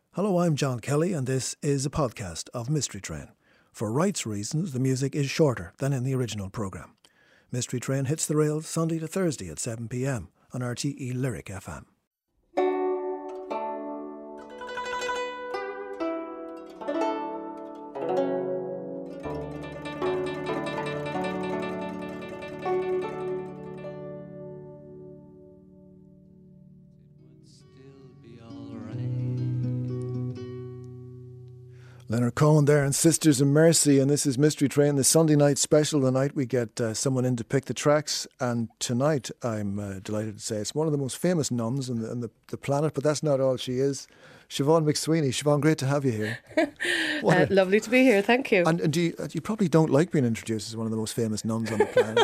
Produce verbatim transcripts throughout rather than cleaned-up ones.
Hello, I'm John Kelly, and this is a podcast of Mystery Train. For rights reasons, the music is shorter than in the original programme. Mystery Train hits the rails Sunday to Thursday at seven p m on R T E Lyric F M. Leonard Cohen there and Sisters of Mercy, and this is Mystery Train, the Sunday night special. The night we get uh, someone in to pick the tracks, and tonight I'm uh, delighted to say it's one of the most famous nuns on the, on the, the planet, but that's not all she is. Siobhan McSweeney. Siobhan, great to have you here. uh, a, lovely to be here, thank you. And, and do you, you probably don't like being introduced as one of the most famous nuns on the planet.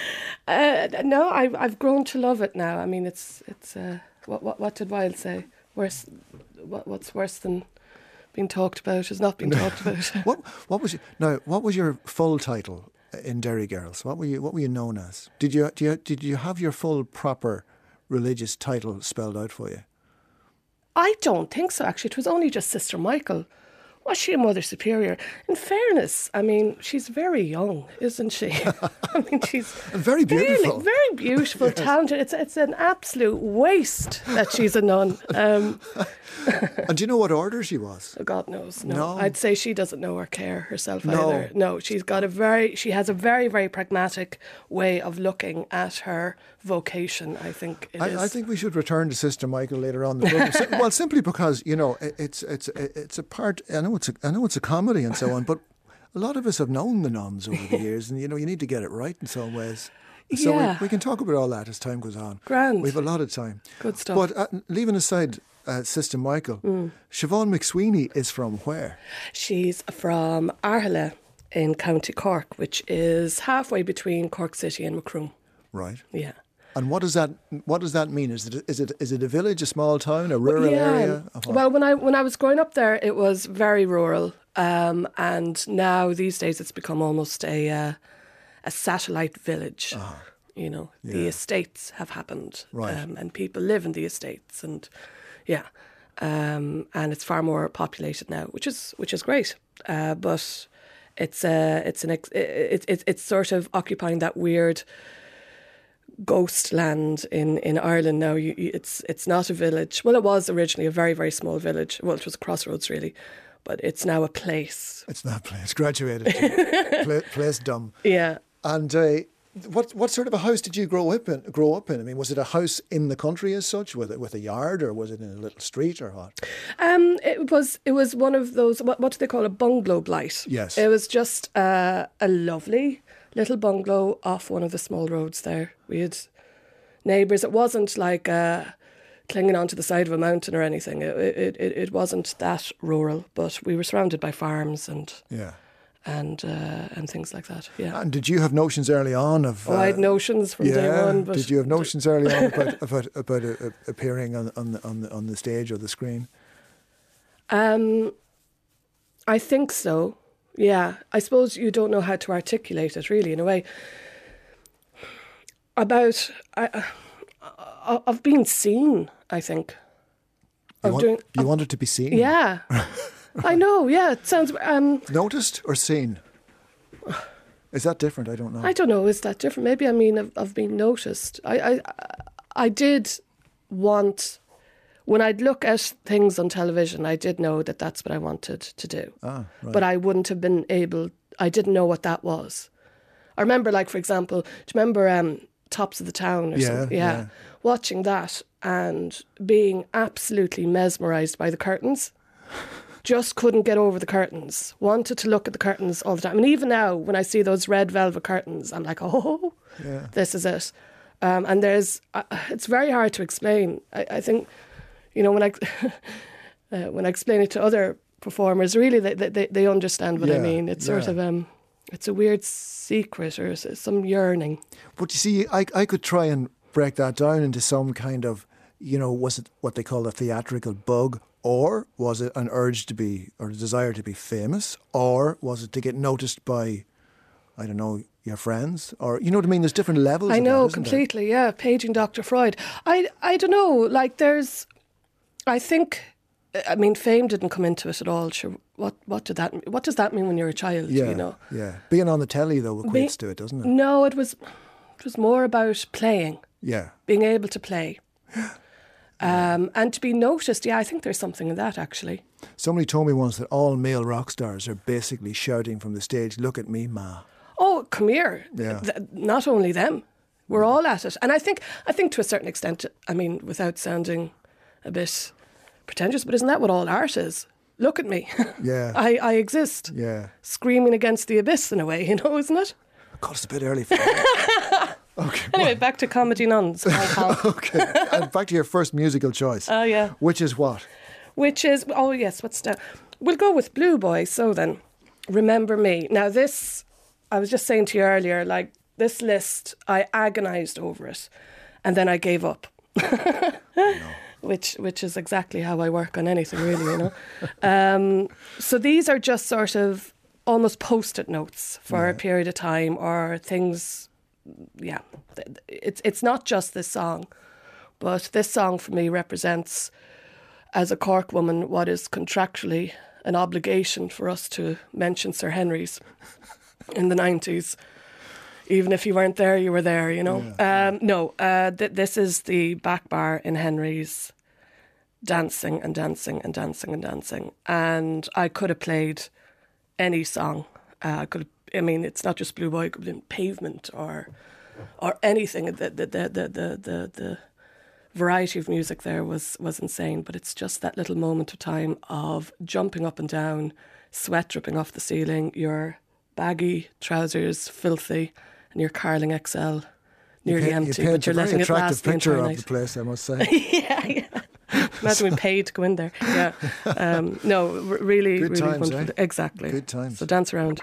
uh, no, I've, I've grown to love it now. I mean, it's, it's uh, what, what, what did Wilde say? Worse, what, what's worse than being talked about is not being talked about. what what was your, now? What was your full title in Derry Girls? What were you What were you known as? Did you, do you did you have your full proper religious title spelled out for you? I don't think so. Actually, it was only just Sister Michael. Was she a Mother Superior? In fairness, I mean, she's very young, isn't she? I mean, she's and very beautiful, really, very beautiful, yes. Talented. It's it's an absolute waste that she's a nun. Um, and do you know what order she was? God knows. No. no, I'd say she doesn't know or care herself no. either. No, she's got a very, she has a very, very pragmatic way of looking at her vocation. I think it I, is. I think we should return to Sister Michael later on in the program. Well, simply because you know it, it's it's it's a part. I know it's a, I know it's a comedy and so on, but a lot of us have known the nuns over the years, and you know you need to get it right in some ways. So yeah. we, we can talk about all that as time goes on. Grand. We have a lot of time. Good stuff. But uh, leaving aside uh, Sister Michael, mm. Siobhan McSweeney is from where? She's from Arhala in County Cork, which is halfway between Cork City and Macroom. Right. Yeah. And what does that what does that mean? Is it is it is it a village, a small town, a rural yeah. area? Well, when I when I was growing up there, it was very rural, um, and now these days it's become almost a uh, a satellite village. Ah. You know, Yeah. the estates have happened, right. um, and people live in the estates, and yeah, um, and it's far more populated now, which is which is great. Uh, but it's uh, it's an ex- it, it, it's sort of occupying that weird ghost land in, in Ireland now. You, you, it's it's not a village. Well, it was originally a very, very small village. Well, it was a crossroads, really. But it's now a place. It's not a place. Graduated. Pla- place dumb. Yeah. And uh, what what sort of a house did you grow up in? Grow up in? I mean, was it a house in the country as such, with it with a yard, or was it in a little street, or what? Um, it was it was one of those. What what do they call a bungalow blight? Yes. It was just uh, a lovely little bungalow off one of the small roads there. We had neighbours. It wasn't like uh, clinging onto the side of a mountain or anything. It, it it it wasn't that rural, but we were surrounded by farms and yeah, and uh, and things like that. Yeah. And did you have notions early on of? Oh, uh, I had notions from yeah, day one. But did you have notions early on about about about uh, appearing on on the, on the on the stage or the screen? Um, I think so. Yeah, I suppose you don't know how to articulate it, really, in a way. About, I, I, I've been seen, I think. You, of want, doing, you of, wanted to be seen? Yeah. I know, yeah, it sounds... Um, Noticed or seen? Is that different? I don't know. I don't know, is that different? Maybe I mean I've, I've been noticed. I, I, I did want... When I'd look at things on television, I did know that that's what I wanted to do. Ah, right. But I wouldn't have been able... I didn't know what that was. I remember, like, for example, do you remember um, Tops of the Town or yeah, something? Yeah. yeah. Watching that and being absolutely mesmerised by the curtains. Just couldn't get over the curtains. Wanted to look at the curtains all the time. And even now, when I see those red velvet curtains, I'm like, oh, yeah. This is it. Um, and there's... Uh, it's very hard to explain. I, I think... You know, when I uh, when I explain it to other performers, really they they, they understand what yeah, I mean. It's sort yeah. of um, it's a weird secret or some yearning. But you see, I I could try and break that down into some kind of, you know, was it what they call a theatrical bug, or was it an urge to be or a desire to be famous, or was it to get noticed by, I don't know, your friends, or you know what I mean? There's different levels. I of know that, completely. there? Yeah, paging Doctor Freud. I I don't know. Like there's. I think I mean, fame didn't come into it at all. Sure, what what did that? What does that mean when you're a child? Yeah, you know, yeah. Being on the telly though equates Be- to it, doesn't it? No, it was it was more about playing, Yeah, being able to play, um, and to be noticed. Yeah, I think there's something in that actually. somebody told me once that all male rock stars are basically shouting from the stage, "Look at me, ma." Oh, come here! Yeah. Th- not only them, we're all at it, and I think I think to a certain extent. I mean, without sounding a bit pretentious, but isn't that what all art is? Look at me. Yeah. I, I exist. Yeah. Screaming against the abyss in a way, you know, isn't it? God, it's a bit early for that. Okay. Anyway, back to Comedy Nuns. Hong Kong. Okay. And back to your first musical choice. Oh, yeah. Which is what? Which is, oh, yes, what's that? We'll go with Blue Boy. So then, Remember Me. Now, this, I was just saying to you earlier, like, this list, I agonised over it. And then I gave up. No. Which which is exactly how I work on anything, really, you know. um, so these are just sort of almost post-it notes for Yeah. a period of time or things. Yeah, it's it's not just this song, but this song for me represents, as a Cork woman, what is contractually an obligation for us to mention Sir Henry's in the nineties. Even if you weren't there, you were there, you know. Yeah. Um, no, uh, th- this is the back bar in Henry's, dancing and dancing and dancing and dancing. And I could have played any song. Uh, I could have, I mean, it's not just Blue Boy, it could have been Pavement or or anything. The, the, the, the, the, the, the variety of music there was, was insane. But it's just that little moment of time of jumping up and down, sweat dripping off the ceiling, your baggy trousers filthy, and your Carling X L nearly you empty, paint but you're a very letting it attractive last the picture entire of night. the place, I must say. yeah, yeah. Imagine we paid to go in there. Yeah. Um, no, r- really, Good really times, wonderful. eh? Exactly. Good times. So dance around.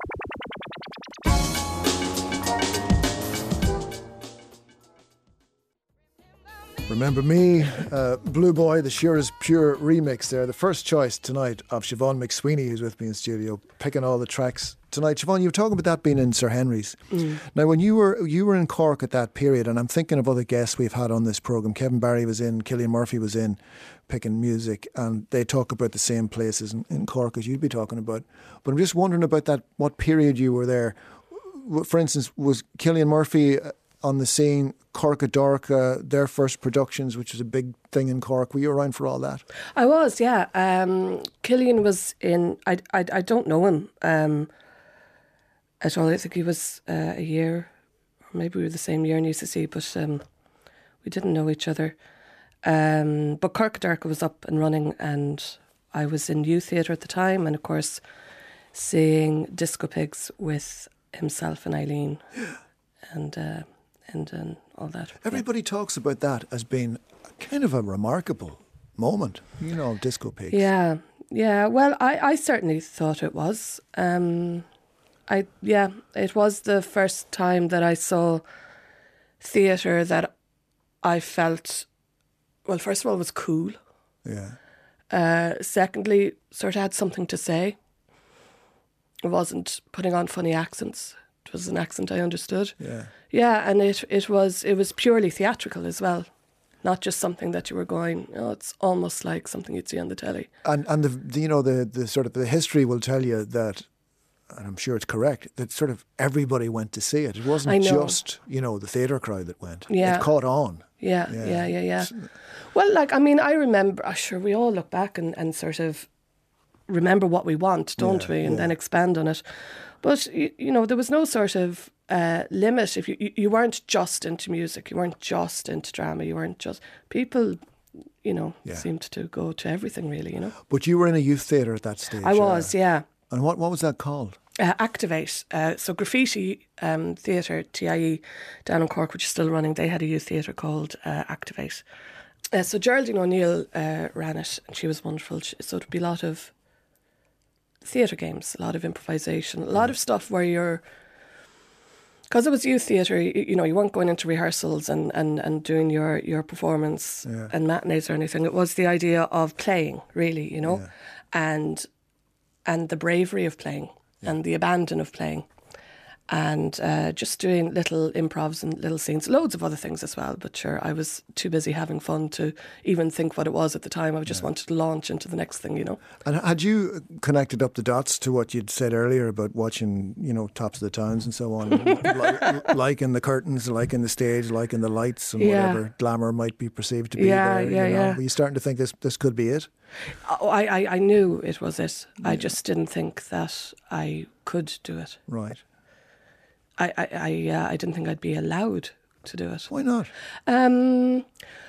Remember Me, uh, Blue Boy, the Shearer's Pure remix there. The first choice tonight of Siobhan McSweeney, who's with me in studio, picking all the tracks tonight. Siobhan, you were talking about that being in Sir Henry's. Mm. Now, when you were you were in Cork at that period, and I'm thinking of other guests we've had on this programme. Kevin Barry was in, Cillian Murphy was in, picking music, and they talk about the same places in, in Cork as you'd be talking about. But I'm just wondering about that, what period you were there. For instance, was Cillian Murphy on the scene, Cork at Dark, uh, their first productions, which was a big thing in Cork? Were you around for all that? I was, yeah. Um, Cillian was in, I, I, I don't know him um, at all. I think he was uh, a year, or maybe we were the same year in U C C, but um, we didn't know each other. Um, but Cork at Dark was up and running, and I was in youth theatre at the time, and of course seeing Disco Pigs with himself and Eileen and... Uh, And, and all that. Everybody yeah. talks about that as being kind of a remarkable moment, you know, Disco Pigs. Yeah, yeah. Well, I, I certainly thought it was. Um, I yeah, it was the first time that I saw theatre that I felt, well, first of all, was cool. Yeah. Uh, secondly, sort of had something to say. It wasn't putting on funny accents. It was an accent I understood. Yeah. Yeah, and it, it was it was purely theatrical as well. Not just something that you were going, oh, it's almost like something you'd see on the telly. And and the, the you know the, the sort of the history will tell you that, and I'm sure it's correct, that sort of everybody went to see it. It wasn't just, you know, the theatre crowd that went. Yeah. It caught on. Yeah, Yeah. yeah, yeah, yeah. Well, like, I mean, I remember, I'm sure we all look back and, and sort of remember what we want, don't Yeah, we? And yeah. then expand on it. But, you, you know, there was no sort of uh, limit. If you, you you weren't just into music, you weren't just into drama, you weren't just... People, you know, Yeah. seemed to go to everything, really, you know. But you were in a youth theatre at that stage. I was, uh, yeah. And what, what was that called? Uh, Activate. Uh, so Graffiti um, Theatre, T I E, down in Cork, which is still running, they had a youth theatre called uh, Activate. Uh, so Geraldine O'Neill uh, ran it, and she was wonderful. She, so it'd be a lot of theatre games, a lot of improvisation, a lot of stuff where you're... Because it was youth theatre, you, you know, you weren't going into rehearsals and, and, and doing your, your performance Yeah. and matinees or anything. It was the idea of playing, really, you know, Yeah. and and the bravery of playing and the abandon of playing. and uh, just doing little improvs and little scenes, loads of other things as well. But sure, I was too busy having fun to even think what it was at the time. I just yeah. wanted to launch into the next thing, you know. And had you connected up the dots to what you'd said earlier about watching, you know, Tops of the Towns and so on, like, like in the curtains, like in the stage, like in the lights and yeah. whatever glamour might be perceived to be yeah, there? Yeah, you know? yeah. Were you starting to think this this could be it? Oh, I, I, I knew it was it. Yeah. I just didn't think that I could do it. Right. I I I, uh, I didn't think I'd be allowed to do it. Why not? Um,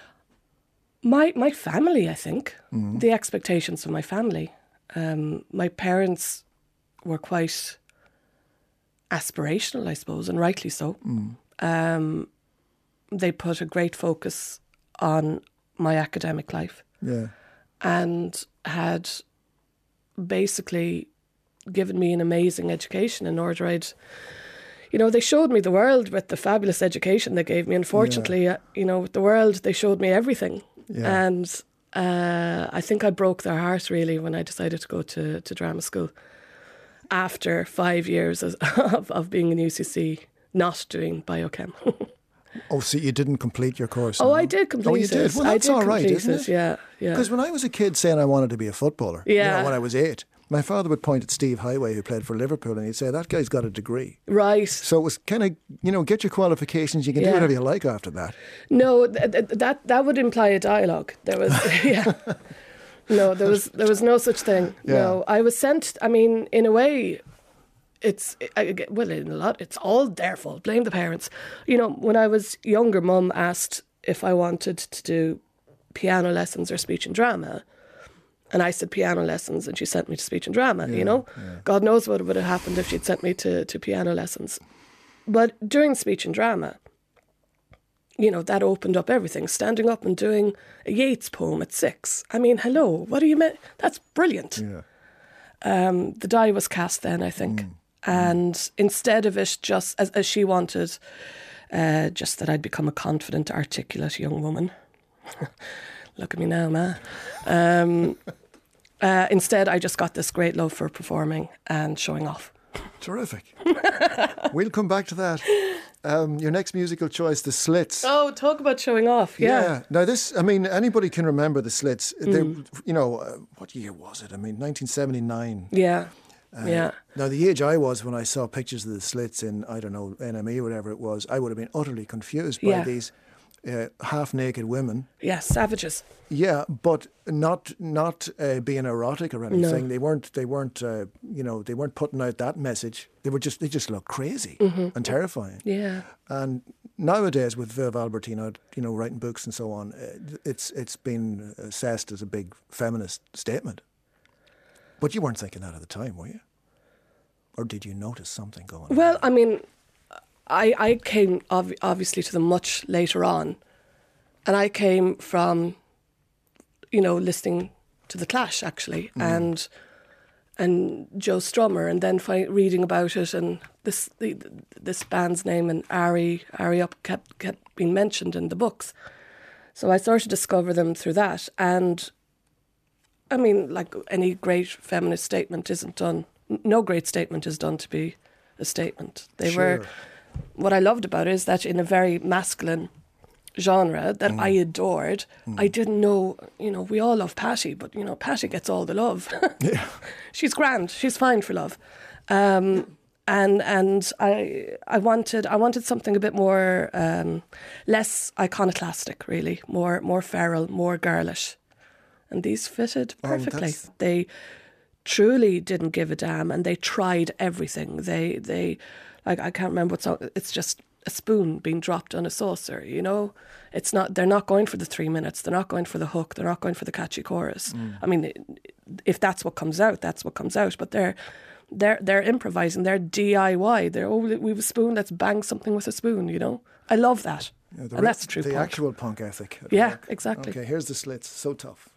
my my family, I think, mm. the expectations of my family. Um, my parents were quite aspirational, I suppose, and rightly so. Mm. Um, they put a great focus on my academic life. Yeah, and had basically given me an amazing education in order I'd. You know, they showed me the world with the fabulous education they gave me. Unfortunately, yeah. uh, you know, with the world, they showed me everything. Yeah. And uh, I think I broke their heart, really, when I decided to go to, to drama school after five years of, of being in U C C, not doing biochem. Oh, so you didn't complete your course? Oh, no? I did complete it. Oh, you did? Well, that's all right, isn't it? Yeah, yeah. Because when I was a kid saying I wanted to be a footballer, yeah. you know, when I was eight, my father would point at Steve Highway, who played for Liverpool, and he'd say, that guy's got a degree. Right. So it was kind of, you know, get your qualifications, you can yeah. do whatever you like after that. No, th- th- that that would imply a dialogue. There was, yeah. No, there was there was no such thing. Yeah. No, I was sent, I mean, in a way, it's, I, well, in a lot, it's all their fault. Blame the parents. You know, when I was younger, Mum asked if I wanted to do piano lessons or speech and drama. And I said piano lessons, and she sent me to speech and drama, yeah, you know. Yeah. God knows what would have happened if she'd sent me to, to piano lessons. But during speech and drama, you know, that opened up everything. Standing up and doing a Yeats poem at six. I mean, hello, what do you mean? That's brilliant. Yeah. Um, the die was cast then, I think. Mm. And mm. instead of it just, as, as she wanted, uh, just that I'd become a confident, articulate young woman. Look at me now, ma. Um, uh, instead, I just got this great love for performing and showing off. Terrific. We'll come back to that. Um, your next musical choice, The Slits. Oh, talk about showing off. Yeah. Yeah. Now this, I mean, anybody can remember The Slits. Mm. They, you know, uh, what year was it? I mean, nineteen seventy-nine. Yeah. Uh, yeah. Now, the age I was when I saw pictures of The Slits in, I don't know, N M E or whatever it was, I would have been utterly confused by yeah. these uh, half-naked women. Yeah, savages. Yeah, but not not uh, being erotic or anything. No. They weren't. They weren't. Uh, you know, they weren't putting out that message. They were just. They just looked crazy mm-hmm. and terrifying. Yeah. And nowadays, with Viv Albertine, you know, writing books and so on, uh, it's it's been assessed as a big feminist statement. But you weren't thinking that at the time, were you? Or did you notice something going on? Well, I mean, I I came ob- obviously to them much later on, and I came from, you know, listening to The Clash actually, mm. and and Joe Strummer, and then fi- reading about it, and this the, this band's name and Ari Ari Up kept kept being mentioned in the books, so I started to discover them through that. And I mean, like any great feminist statement isn't done. No great statement is done to be a statement. They sure. were. What I loved about it is that in a very masculine genre that mm. I adored, mm. I didn't know, you know, we all love Patty, but, you know, Patty gets all the love. Yeah. She's grand. She's fine for love. Um, and and I I wanted I wanted something a bit more, um, less iconoclastic, really, more more feral, more girlish. And these fitted perfectly. Oh, they truly didn't give a damn, and they tried everything. They they like I can't remember what song. It's just a spoon being dropped on a saucer. You know, it's not. They're not going for the three minutes. They're not going for the hook. They're not going for the catchy chorus. Mm. I mean, if that's what comes out, that's what comes out. But they're they're they're improvising. They're D I Y. They're oh, we have a spoon. Let's bang something with a spoon. You know, I love that, yeah, the and that's true. The punk. actual punk ethic. Yeah, work. exactly. Okay, here's The Slits. So Tough.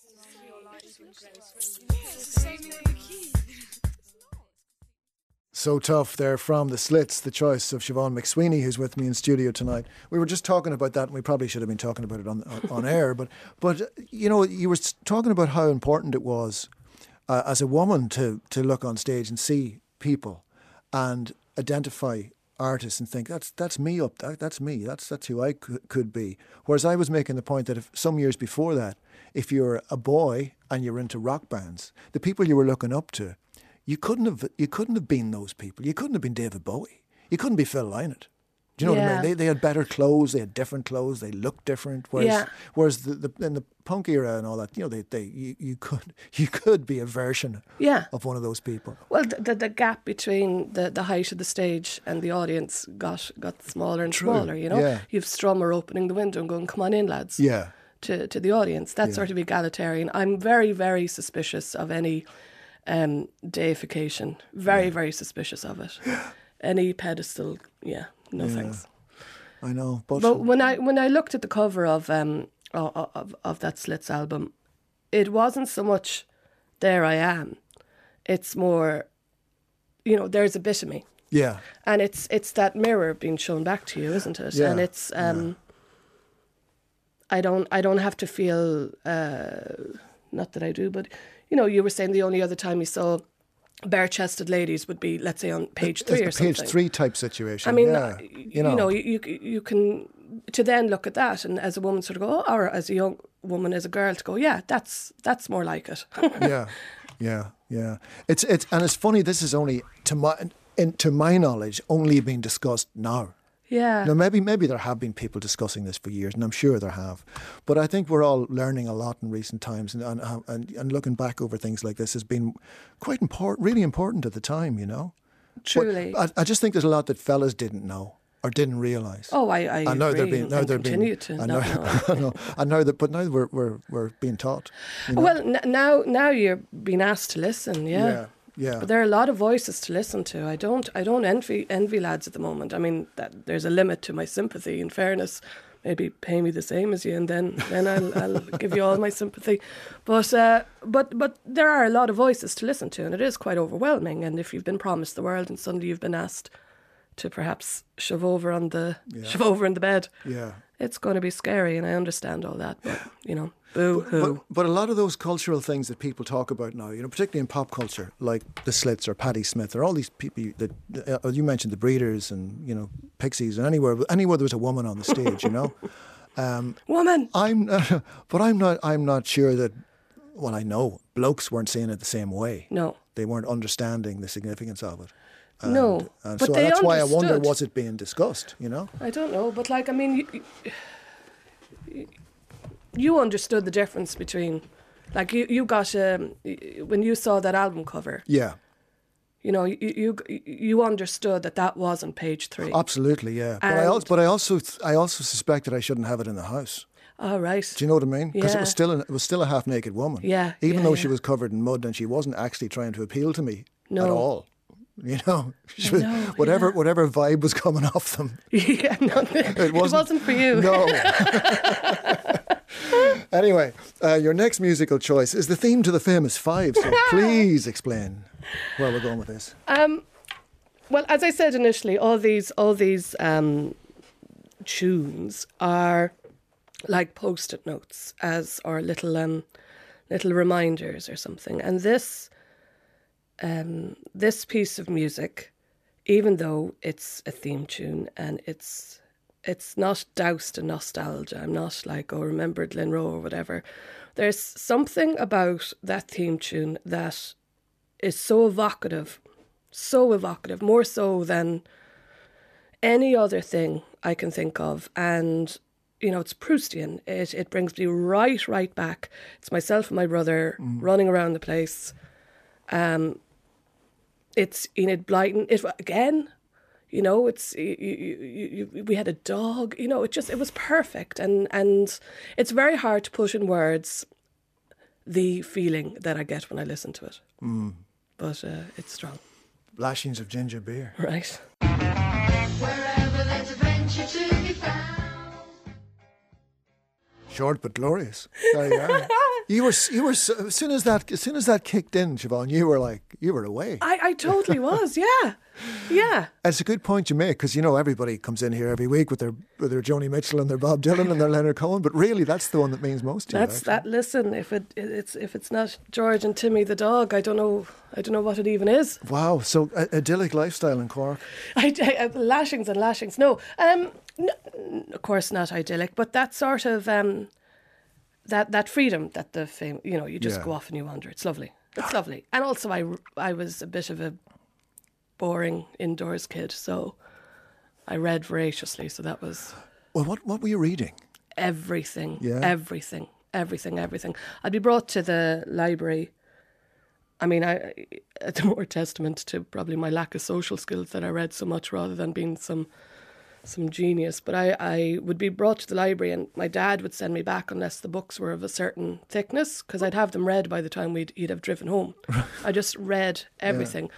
So Tough, they're from The Slits, the choice of Siobhan McSweeney, who's with me in studio tonight. We were just talking about that, and we probably should have been talking about it on on, on air, but, but you know, you were talking about how important it was uh, as a woman to, to look on stage and see people and identify artists and think that's that's me up that, that's me that's that's who I could, could be. Whereas I was making the point that if some years before that, if you're a boy and you're into rock bands, the people you were looking up to, you couldn't have you couldn't have been those people. You couldn't have been David Bowie. You couldn't be Phil Lynott. Do you know yeah. what I mean? They they had better clothes, they had different clothes, they looked different. Whereas yeah. whereas the, the in the punk era and all that, you know, they, they you, you could you could be a version yeah. of one of those people. Well, the the, the gap between the, the height of the stage and the audience got got smaller and True. smaller. You know, Yeah. you've Strummer opening the window and going, "Come on in, lads." Yeah. To to the audience, that Yeah. sort of egalitarian. I'm very very suspicious of any um, deification. Very Yeah. very suspicious of it. Any pedestal, yeah, no Yeah. thanks. I know, but, But when I when I looked at the cover of um of, of of that Slits album, it wasn't so much "There I Am." It's more, you know, there's a bit of me, yeah, and it's it's that mirror being shown back to you, isn't it? Yeah, And it's um. yeah. I don't I don't have to feel uh, not that I do, but you know, you were saying the only other time you saw bare-chested ladies would be, let's say, on page three it's or a page something. three type situation. I mean, yeah. uh, you you know, know, you, you you can to then look at that and as a woman sort of go, oh, or as a young woman, as a girl to go, yeah, that's that's more like it. yeah, yeah, yeah. It's it's and it's funny. This is only to my in, to my knowledge only being discussed now. Yeah. Now, maybe maybe there have been people discussing this for years, and I'm sure there have. But I think we're all learning a lot in recent times, and and and, and looking back over things like this has been quite important, really important at the time, you know. Truly. But I, I just think there's a lot that fellas didn't know or didn't realise. Oh, I, I And now agree they're being and, now and they're continue being to I not know, know. I know, and now that but now we're we're we're being taught. You know? Well, n- now now you're being asked to listen, yeah. yeah, yeah. But there are a lot of voices to listen to. I don't I don't envy envy lads at the moment. I mean, that there's a limit to my sympathy. In fairness, maybe pay me the same as you, and then then I'll I'll give you all my sympathy. But uh, but but there are a lot of voices to listen to, and it is quite overwhelming. And if you've been promised the world and suddenly you've been asked to perhaps shove over on the Yeah. shove over in the bed, yeah. it's going to be scary, and I understand all that. But you know, boo hoo. But, but a lot of those cultural things that people talk about now, you know, particularly in pop culture, like the Slits or Patti Smith or all these people that uh, you mentioned, the Breeders and you know Pixies, and anywhere anywhere there was a woman on the stage, you know. Um, Woman. I'm, uh, but I'm not. I'm not sure that. Well, I know blokes weren't seeing it the same way. No. They weren't understanding the significance of it. And, No, and but so they that's why I wonder, understood. was it being discussed? You know. I don't know, but like, I mean, you, you, you understood the difference between, like, you, you got, um, when you saw that album cover, Yeah. you know, you you, you understood that that wasn't page three. Absolutely, yeah. But I And- also, but I also, I also suspect that I shouldn't have it in the house. All right. Do you know what I mean? Because it Yeah. was still, a, it was still a half-naked woman. Yeah, Even yeah, though yeah. she was covered in mud and she wasn't actually trying to appeal to me No. at all. You know, she was, know, whatever yeah. whatever vibe was coming off them. yeah, no, it wasn't- wasn't, for you. No. Anyway, uh, your next musical choice is the theme to the Famous Five. So please explain where we're going with this. Um, well, as I said initially, all these all these um, tunes are like post-it notes, as or little um, little reminders or something. And this um, this piece of music, even though it's a theme tune and it's it's not doused in nostalgia, I'm not like, oh, remembered Lynn Rowe or whatever. There's something about that theme tune that is so evocative, so evocative, more so than any other thing I can think of. And, you know, it's Proustian. It it brings me right, right back. It's myself and my brother Mm. running around the place. Um, it's Enid Blyton. It again, you know, it's you, you, you, you, we had a dog. You know, it just it was perfect, and and it's very hard to put in words the feeling that I get when I listen to it. Mm. But uh, it's strong, Lashings of ginger beer. right? Wherever there's adventure to be found. Short but glorious. There you are. You were, you were. so- As soon as that, as soon as that kicked in, Siobhan, you were like, you were away. I, I totally was, yeah, yeah. It's a good point you make because you know everybody comes in here every week with their with their Joni Mitchell and their Bob Dylan and their Leonard Cohen, but really that's the one that means most to That's you. that. Listen, if it it's if it's not George and Timmy the dog, I don't know. I don't know what it even is. Wow, so uh, idyllic lifestyle in Cork. I, I, lashings and lashings. No, um, n- of course not idyllic, but that sort of um, that that freedom that the fame, you know, you just Yeah. go off and you wander. It's lovely. It's lovely. And also, I I was a bit of a boring indoors kid, so I read voraciously. So that was Well, what what were you reading? everything, Yeah. everything, everything, everything. I'd be brought to the library. I mean, I it's more testament to probably my lack of social skills that I read so much rather than being some some genius. But I, I would be brought to the library and my dad would send me back unless the books were of a certain thickness because I'd have them read by the time we'd he'd have driven home. I just read everything.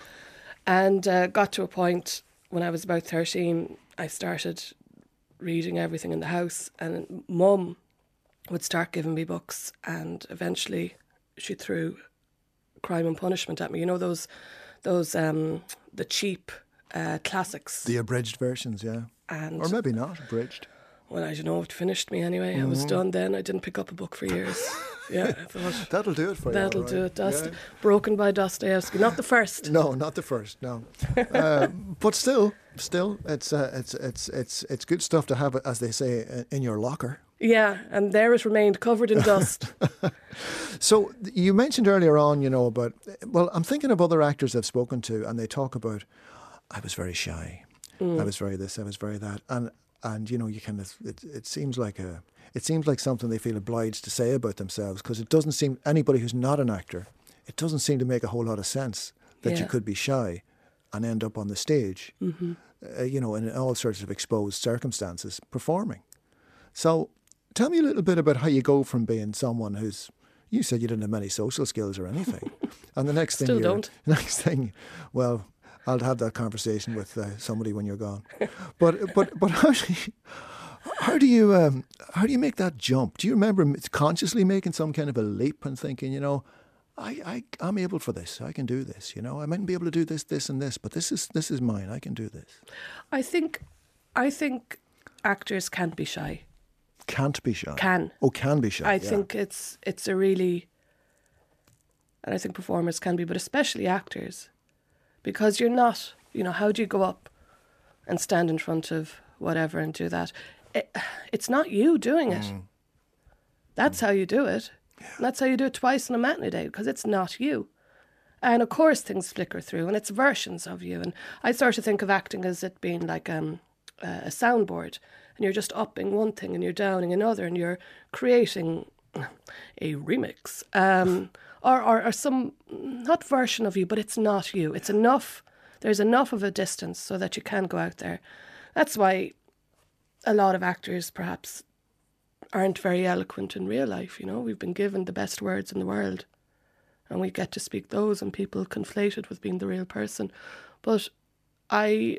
And uh, got to a point when I was about thirteen, I started reading everything in the house and Mum would start giving me books and eventually she threw Crime and Punishment at me. You know those, those um, the cheap uh, classics. The abridged versions, yeah. And Or maybe not abridged. well, I don't know. It finished me anyway. I was done then. I didn't pick up a book for years. Yeah, I thought That'll do it for you. that'll all do right. it. Dost- Yeah. Broken by Dostoevsky. Not the first. No, not the first. No, uh, but still, still, it's uh, it's it's it's it's good stuff to have, as they say, uh, in your locker. Yeah, and there it remained, covered in dust. So you mentioned earlier on, you know, about well, I'm thinking of other actors I've spoken to, and they talk about, I was very shy, I was very this, I was very that, and and you know, you kind of it, it seems like a it seems like something they feel obliged to say about themselves because it doesn't seem anybody who's not an actor, it doesn't seem to make a whole lot of sense that you Yeah. could be shy and end up on the stage, uh, you know, in all sorts of exposed circumstances performing. So tell me a little bit about how you go from being someone who's, you said you didn't have many social skills or anything. And the next thing Still you're, don't. next thing, well, I'll have that conversation with uh, somebody when you're gone. But but but how do you, how do you um, how do you make that jump? Do you remember m- consciously making some kind of a leap and thinking, you know, I, I I'm able for this. I can do this. You know, I mightn't be able to do this, this, and this, but this is this is mine. I can do this. I think, I think actors can't be shy. Can't be shy. Can. Oh, can be shy. I yeah. think it's it's a really, and I think performers can be, but especially actors, because you're not, you know, how do you go up and stand in front of whatever and do that? It, it's not you doing it. Mm. That's how you do it. And that's how you do it twice in a matinee day, because it's not you. And of course things flicker through and it's versions of you. And I sort of think of acting as it being like um, a soundboard. And you're just upping one thing and you're downing another and you're creating a remix. Um, or, or, or some, not version of you, but it's not you. It's enough, there's enough of a distance so that you can go out there. That's why a lot of actors perhaps aren't very eloquent in real life, you know. We've been given the best words in the world and we get to speak those and people conflate it with being the real person. But I,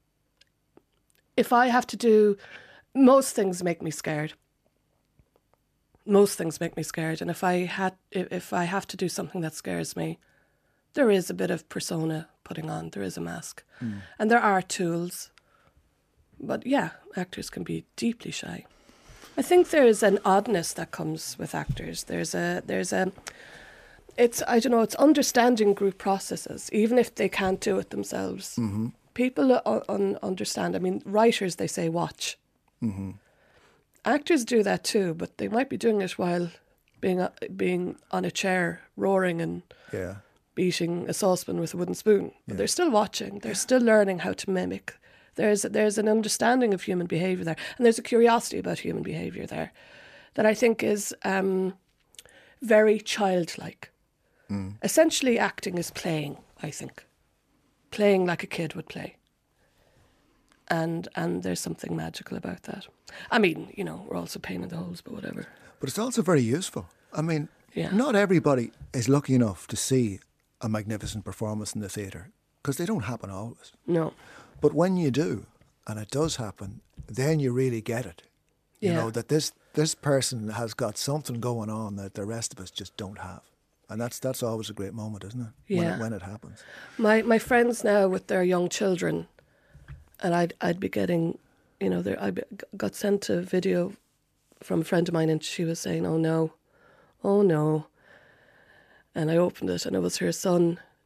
if I have to do, most things make me scared. Most things make me scared. And if I had, if if I have to do something that scares me, there is a bit of persona putting on. There is a mask. And there are tools. But yeah, actors can be deeply shy. I think there's an oddness that comes with actors. There's a, there's a, it's, I don't know, it's understanding group processes, even if they can't do it themselves. Mm-hmm. People uh, un- understand. I mean, writers, they say watch. Mm-hmm. Actors do that too, but they might be doing it while being uh, being on a chair, roaring and Yeah. beating a saucepan with a wooden spoon. But they're still watching. They're still learning how to mimic. There's there's an understanding of human behaviour there, and there's a curiosity about human behaviour there, that I think is um, very childlike. Mm. Essentially, acting is playing. I think, playing like a kid would play. And and there's something magical about that. I mean, you know, we're also pain in the holes, but whatever. But it's also very useful. I mean, Yeah. not everybody is lucky enough to see a magnificent performance in the theatre because they don't happen always. No. But when you do, and it does happen, then you really get it. You Yeah. know, that this this person has got something going on that the rest of us just don't have. And that's that's always a great moment, isn't it? When Yeah. it, when it happens. My my friends now with their young children, and I'd I'd be getting, you know, there I got sent a video from a friend of mine, and she was saying, "Oh no, oh no," and I opened it, and it was her son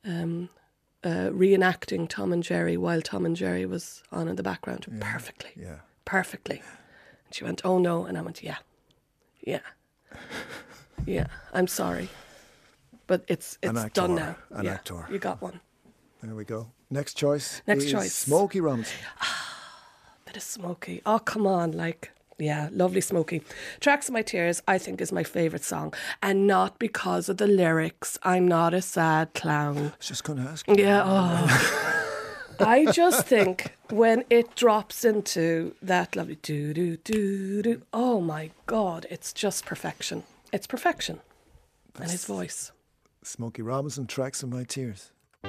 um, uh, reenacting Tom and Jerry while Tom and Jerry was on in the background Yeah. perfectly, Yeah. perfectly. And she went, "Oh no," and I went, "Yeah, yeah, yeah. I'm sorry, but it's An it's actor, done now. an yeah, actor. You got one. There we go. Next choice. Next is choice. Smokey Robinson. Bit of Smokey. Oh, come on, like." Yeah, lovely Smokey. Tracks of My Tears, I think, is my favourite song. And not because of the lyrics. I'm not a sad clown. I was just going to ask. Yeah, oh. I just think when it drops into that lovely do do do do, oh my God, it's just perfection. It's perfection. And his voice. Smokey Robinson, Tracks of My Tears.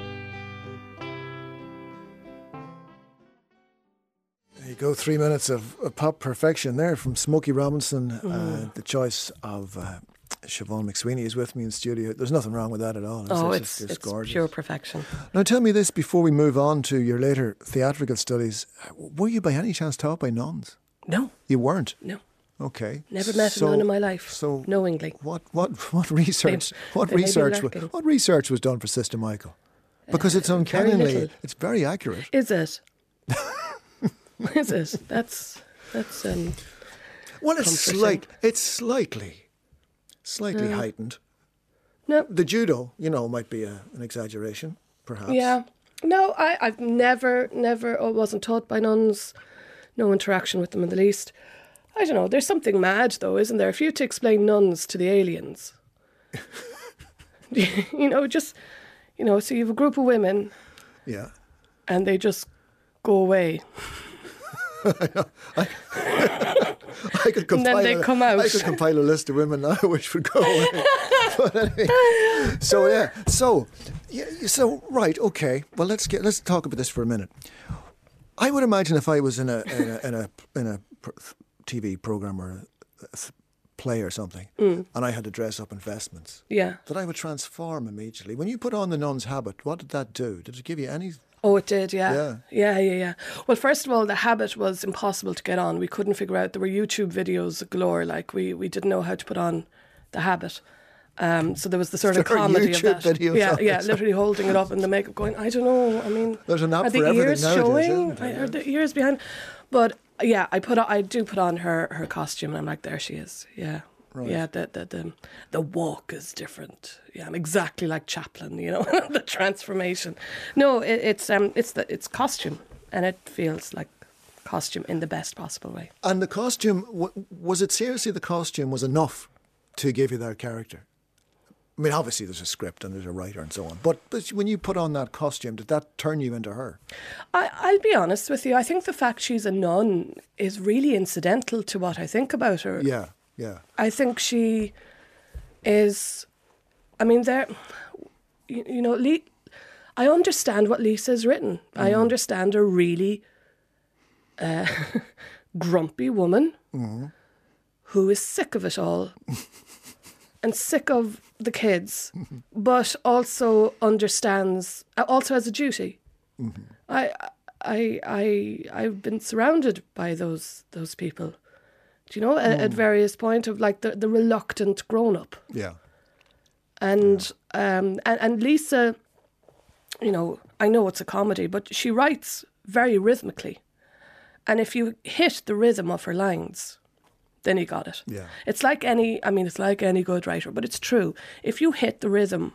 There you go, three minutes of, of pop perfection there from Smokey Robinson. Mm. Uh, the choice of uh, Siobhan McSweeney is with me in studio. There's nothing wrong with that at all. Oh, it's, it's, just, it's gorgeous. pure perfection. Now tell me this before we move on to your later theatrical studies. Were you by any chance taught by nuns? No, You weren't? no. Okay. Never met So- a nun in my life, So knowingly. what what what research what they may be research wa- lurking. what research was done for Sister Michael? Because it's very uncannily little. it's very accurate. Is it? Is it? That's, that's, um... Well, it's comforting. slight it's slightly slightly heightened. No, The judo, you know, might be a, an exaggeration, perhaps. yeah. No, I, I've never, never, I wasn't taught by nuns. No interaction with them in the least. I don't know, there's something mad though, isn't there? If you had to explain nuns to the aliens. You know, just, you know, so you have a group of women Yeah. and they just go away. I could And compile then they a, come out. I could compile a list of women now which would go away. But anyway, so yeah, so yeah, so right, okay. Well, let's get let's talk about this for a minute. I would imagine if I was in a in a in a, in a pr- T V program or a, a play or something, Mm. and I had to dress up in vestments, Yeah. that I would transform immediately. When you put on the nun's habit, what did that do? Did it give you any? Oh, it did, yeah. Yeah. Yeah, yeah, yeah. Well, first of all, the habit was impossible to get on. We couldn't figure out. There were YouTube videos galore. Like, we, we didn't know how to put on the habit. Um, so there was the sort of There are comedy YouTube of that. videos yeah, of yeah, it. literally holding it up in the makeup going, I don't know, I mean... There's an app are for the everything ears nowadays, showing? isn't there? Are the ears behind? But, yeah, I put on, I do put on her, her costume and I'm like, there she is. Yeah. Right. Yeah, the, the the the walk is different. Yeah, I'm exactly like Chaplin, you know, the transformation. No, it, it's um, it's the it's costume, and it feels like costume in the best possible way. And the costume, w- was it seriously the costume was enough to give you that character? I mean, obviously there's a script and there's a writer and so on. But, but when you put on that costume, did that turn you into her? I, I'll be honest with you. I think the fact she's a nun is really incidental to what I think about her. Yeah, yeah. I think she is. I mean, there. You, you know, Le- I understand what Lisa's written. I understand a really uh, grumpy woman who is sick of it all and sick of the kids, but also understands, also has a duty. I, I, I, I've been surrounded by those those people. Do you know, at, at various point of like the, the reluctant grown up. Yeah. And um and, and Lisa, you know, I know it's a comedy, but she writes very rhythmically. And if you hit the rhythm of her lines, then you got it. Yeah. It's like any I mean it's like any good writer, but it's true. If you hit the rhythm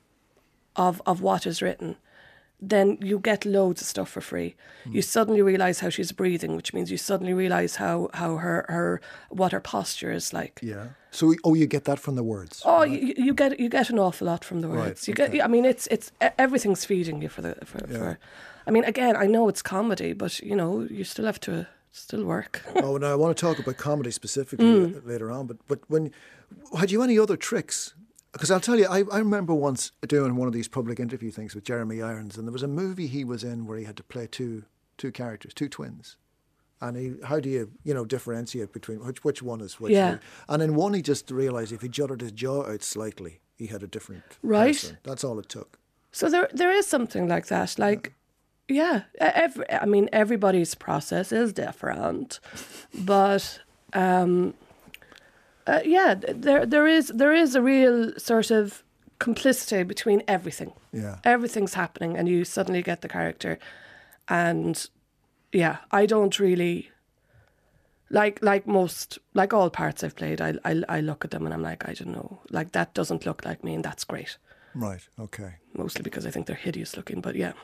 of of what is written, then you get loads of stuff for free. Hmm. You suddenly realise how she's breathing, which means you suddenly realise how, how her, her what her posture is like. Yeah. So, oh, you get that from the words. Oh, you, you get you get an awful lot from the words. Right, You okay. get, I mean, it's it's e- everything's feeding you for the for, Yeah. for. I mean, again, I know it's comedy, but you know, you still have to still work. Oh, now I want to talk about comedy specifically Mm. later on. But but when had you any other tricks? Because I'll tell you, I, I remember once doing one of these public interview things with Jeremy Irons, and there was a movie he was in where he had to play two two characters, two twins. And he, how do you, you know, differentiate between which which one is which? Yeah. And in one, he just realised if he jutted his jaw out slightly, he had a different Right. person. That's all it took. So there there is something like that. Like, yeah, e- every, I mean, everybody's process is different, but um, uh, yeah, th- there there is there is a real sort of complicity between everything. Yeah. Everything's happening, and you suddenly get the character. And yeah, I don't really like like most like all parts I've played. I I I look at them and I'm like, I don't know, like that doesn't look like me, and that's great. Right. Okay. Mostly because I think they're hideous looking, but yeah.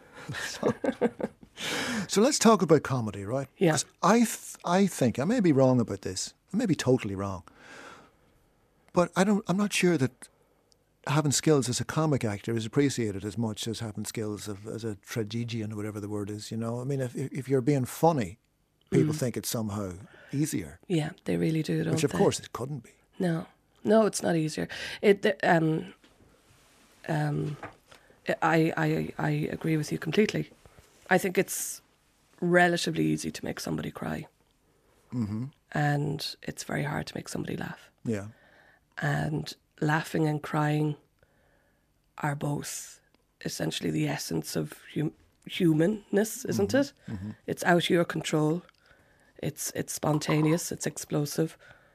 So let's talk about comedy, right? Yeah. 'Cause I th- I think I may be wrong about this. I may be totally wrong, but I don't. I'm not sure that having skills as a comic actor is appreciated as much as having skills of, as a tragedian or whatever the word is. You know, I mean, if if you're being funny, people think it's somehow easier, Yeah, they really do, don't which of they? course it couldn't be. No, no, it's not easier. It the- um um I I I agree with you completely. I think it's relatively easy to make somebody cry, Mm-hmm. and it's very hard to make somebody laugh. Yeah. And laughing and crying are both essentially the essence of hum- humanness, isn't it? It's out of your control. It's it's spontaneous. It's explosive.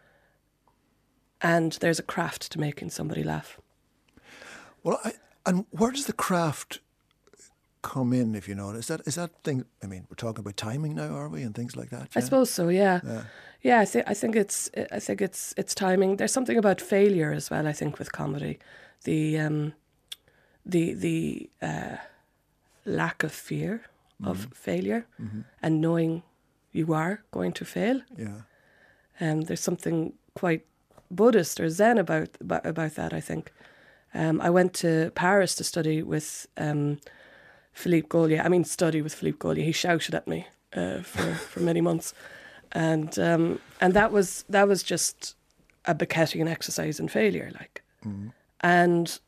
And there's a craft to making somebody laugh. Well, I, and where does the craft come in? If you know, is that is that thing? I mean, we're talking about timing now, are we, and things like that? I yeah? suppose so. Yeah. Yeah. Yeah, I think I think it's I think it's it's timing. There's something about failure as well. I think with comedy, the um, the the uh, lack of fear of failure and knowing you are going to fail. Yeah. Um, there's something quite Buddhist or Zen about about, about that. I think. Um, I went to Paris to study with um, Philippe Gaulier. I mean, study with Philippe Gaulier. He shouted at me uh, for for many months. And um, and that was that was just a Beckettian exercise in failure, like, Mm. and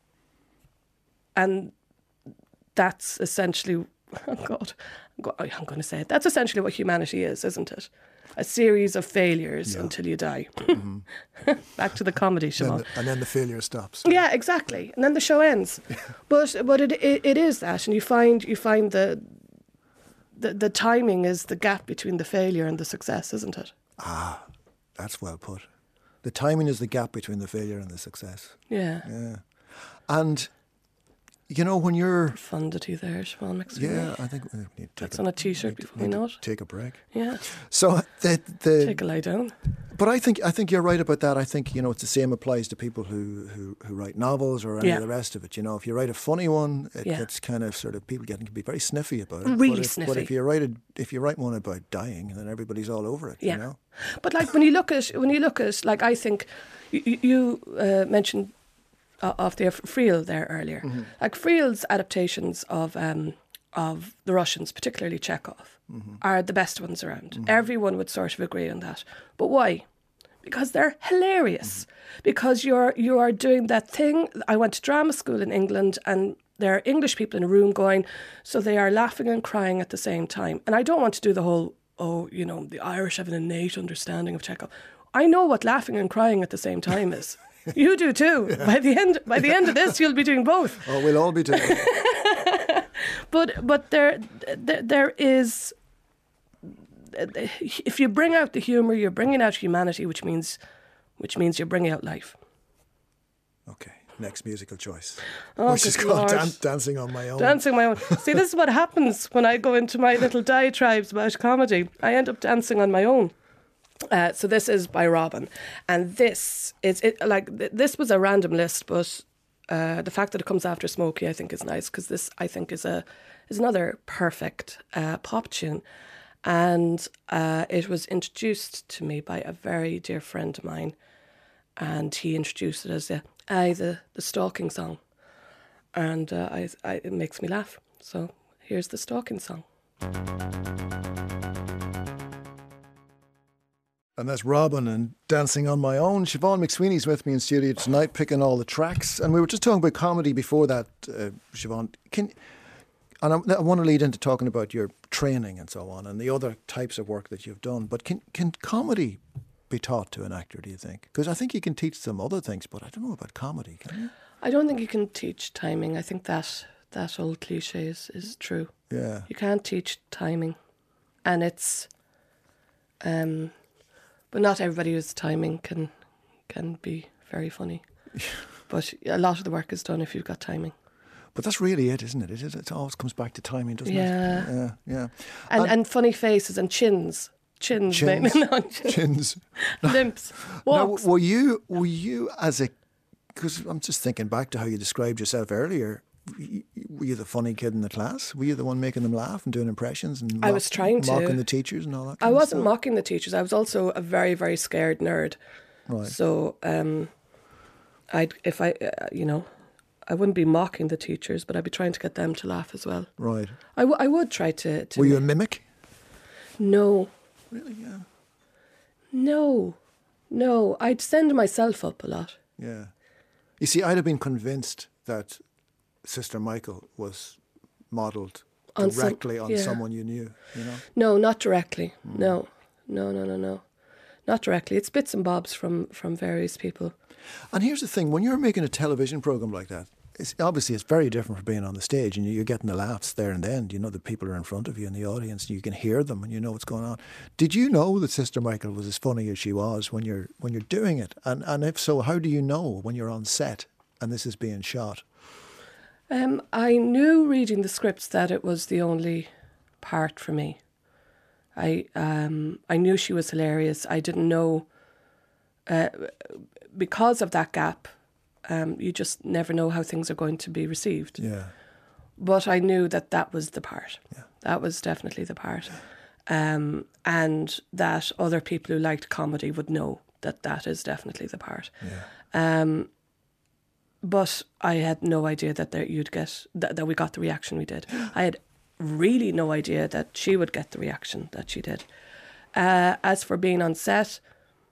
and that's essentially, oh God, I'm, go- I'm going to say it. That's essentially what humanity is, isn't it? A series of failures Yeah. until you die. Mhm. Back to the comedy, Then Siobhan. the, and then the failure stops. Yeah, exactly. And then the show ends. but but it, it it is that, and you find you find the. The, the timing is the gap between the failure and the success, isn't it? Ah, that's well put. The timing is the gap between the failure and the success. Yeah. Yeah. And, you know, when you're... Profundity there, Siobhan McSweeney. Yeah, I think we need to take That's a, on a T-shirt need to- before we need to know it. Take a break. Yeah. So, the... the Take a lie down. But I think I think you're right about that. I think, you know, it's the same applies to people who, who, who write novels or any Yeah. of the rest of it. You know, if you write a funny one, it Yeah. gets kind of sort of people getting to be very sniffy about it. Really but if, But sniffy. if you write a, if you write one about dying, then everybody's all over it. Yeah. You know. But like when you look at when you look at like I think you, you uh, mentioned uh, of the Friel there earlier. Mm-hmm. Like Friel's adaptations of um, of the Russians, particularly Chekhov, Mm-hmm. are the best ones around. Everyone would sort of agree on that. But why? Because they're hilarious. Mm-hmm. Because you're you are doing that thing. I went to drama school in England, and there are English people in a room going, so they are laughing and crying at the same time. And I don't want to do the whole, oh, you know, the Irish have an innate understanding of Chekhov. I know what laughing and crying at the same time is. You do too. By the end, by the end of this, you'll be doing both. Oh, we'll all be doing it. But but there there, there is. If you bring out the humour, you're bringing out humanity, which means, which means you're bringing out life. Okay, next musical choice, Oh, which is good called Lord. Dan- Dancing on My Own. Dancing my own. See, this is what happens when I go into my little diatribes about comedy. I end up dancing on my own. Uh, so this is by Robin, and this is it. Like th- this was a random list, but uh, the fact that it comes after Smokey, I think, is nice because this, I think, is a is another perfect uh, pop tune, and uh, it was introduced to me by a very dear friend of mine, and he introduced it as the I the the stalking song. And uh, I, I, it makes me laugh. So here's the stalking song. And that's Robin and Dancing on My Own. Siobhan McSweeney's with me in studio tonight, picking all the tracks. And we were just talking about comedy before that, uh, Siobhan. Can, and I, I want to lead into talking about your training and so on and the other types of work that you've done. But can, can comedy be taught to an actor, do you think? Because I think you can teach some other things, but I don't know about comedy, can you? I don't think you can teach timing. I think that that old cliche is, is true. Yeah. You can't teach timing. And it's... Um, but not everybody who's timing can can be very funny. But a lot of the work is done if you've got timing. But that's really it, isn't it? It, is, it always comes back to timing, doesn't Yeah. it? Yeah, yeah. And, And- and funny faces and chins. Chins, Chins. mainly. No, chins. Chins. Limps. Now, Walks. were you, were you as a, because I'm just thinking back to how you described yourself earlier, y- were you the funny kid in the class? Were you the one making them laugh and doing impressions and I mock- was trying to. mocking the teachers and all that I kind of wasn't stuff? mocking the teachers. I was also a very, very scared nerd. Right. So, um, I'd if I, uh, you know, I wouldn't be mocking the teachers, but I'd be trying to get them to laugh as well. Right. I, w- I would try to. to Were you a mimic? No, Really, yeah. no, no. I'd send myself up a lot. Yeah. You see, I'd have been convinced that Sister Michael was modelled On some- directly on yeah. someone you knew, you know? No, not directly. Hmm. No, no, no, no, no, not directly. It's bits and bobs from from various people. And here's the thing, when you're making a television programme like that, it's, obviously it's very different from being on the stage and you're getting the laughs there and then. You know, the people are in front of you in the audience and you can hear them and you know what's going on. Did you know that Sister Michael was as funny as she was when you're when you're doing it? And, and if so, how do you know when you're on set and this is being shot? Um, I knew reading the scripts that it was the only part for me. I um, I knew she was hilarious. I didn't know uh, because of that gap. Um, you just never know how things are going to be received. Yeah. But I knew that that was the part. Yeah. That was definitely the part. Um, and that other people who liked comedy would know that that is definitely the part. Yeah. Um, but I had no idea that there you'd get that, that we got the reaction we did. I had really no idea that she would get the reaction that she did. Uh, as for being on set,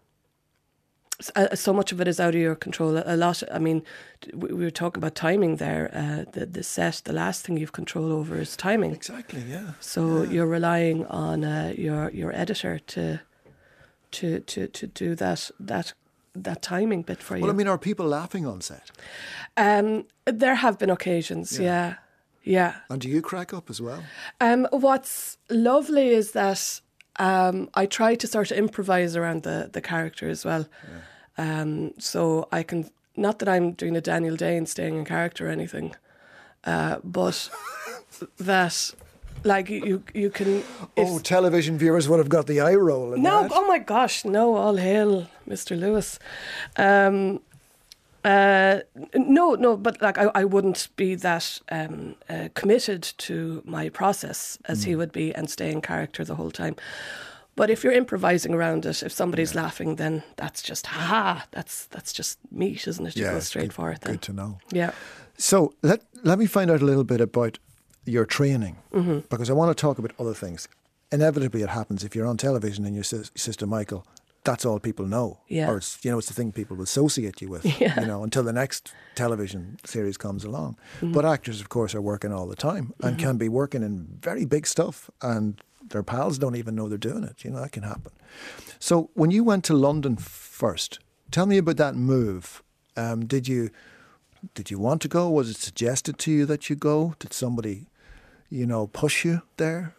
s- uh, so much of it is out of your control. A a lot. I mean, d- we we were talking about timing there. Uh, the the set, the last thing you've control over is timing. Exactly, yeah. So Yeah. you're relying on uh, your your editor to to to to do that that that timing bit for you. Well, I mean, are people laughing on set? Um, there have been occasions, Yeah. yeah, yeah. And do you crack up as well? Um, what's lovely is that um, I try to sort of improvise around the, the character as well. Um, so I can, not that I'm doing a Daniel Day and staying in character or anything, uh, but that, like, you you can... if- Oh, television viewers would have got the eye roll. in No, that. oh my gosh, no, all hail Mister Lewis. Um, uh, no, no, but like I, I wouldn't be that um, uh, committed to my process as he would be and stay in character the whole time. But if you're improvising around it, if somebody's laughing, then that's just ha. That's that's just meat, isn't it? You Yeah, go it's straight good- for it. Then. Good to know. Yeah. So let let me find out a little bit about your training, Mm-hmm. because I want to talk about other things. Inevitably, it happens if you're on television and your sis- Sister Michael. That's all people know, Yeah. or it's, you know, it's the thing people will associate you with. Yeah. You know, until the next television series comes along. Mm-hmm. But actors, of course, are working all the time and can be working in very big stuff, and their pals don't even know they're doing it. You know, that can happen. So when you went to London first, tell me about that move. Um, did you did you want to go? Was it suggested to you that you go? Did somebody, you know, push you there?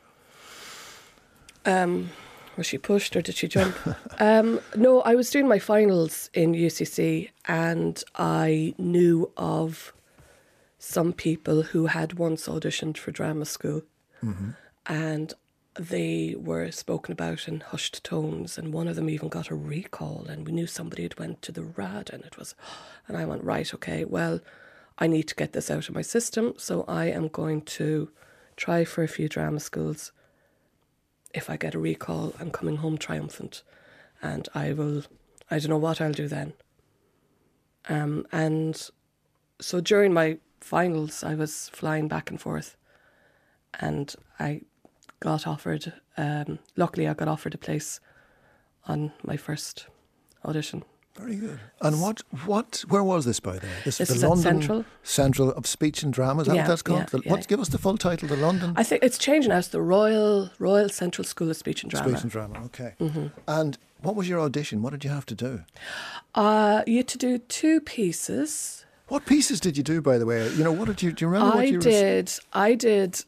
Um, was she pushed or did she jump? um, no, I was doing my finals in U C C and I knew of some people who had once auditioned for drama school and they were spoken about in hushed tones, and one of them even got a recall, and we knew somebody had went to the R A D, and it was, and I went, right, okay, well, I need to get this out of my system, so I am going to try for a few drama schools. If I get a recall, I'm coming home triumphant, and I will, I don't know what I'll do then. Um, and so during my finals, I was flying back and forth, and I got offered, um, luckily I got offered a place on my first audition. Very good. And what, what, where was this, by the way? This, This the is at London Central. Central of Speech and Drama. Is that Yeah, what that's called? yeah, The- yeah. What's, give us the full title, the London I think it's changed now. It's the Royal Royal Central School of Speech and Drama. Speech and Drama. Okay. Mm-hmm. And what was your audition? What did you have to do? Uh, you had to do two pieces. What pieces did you do, by the way? You know, what did you, do you remember what I you were- did. I did.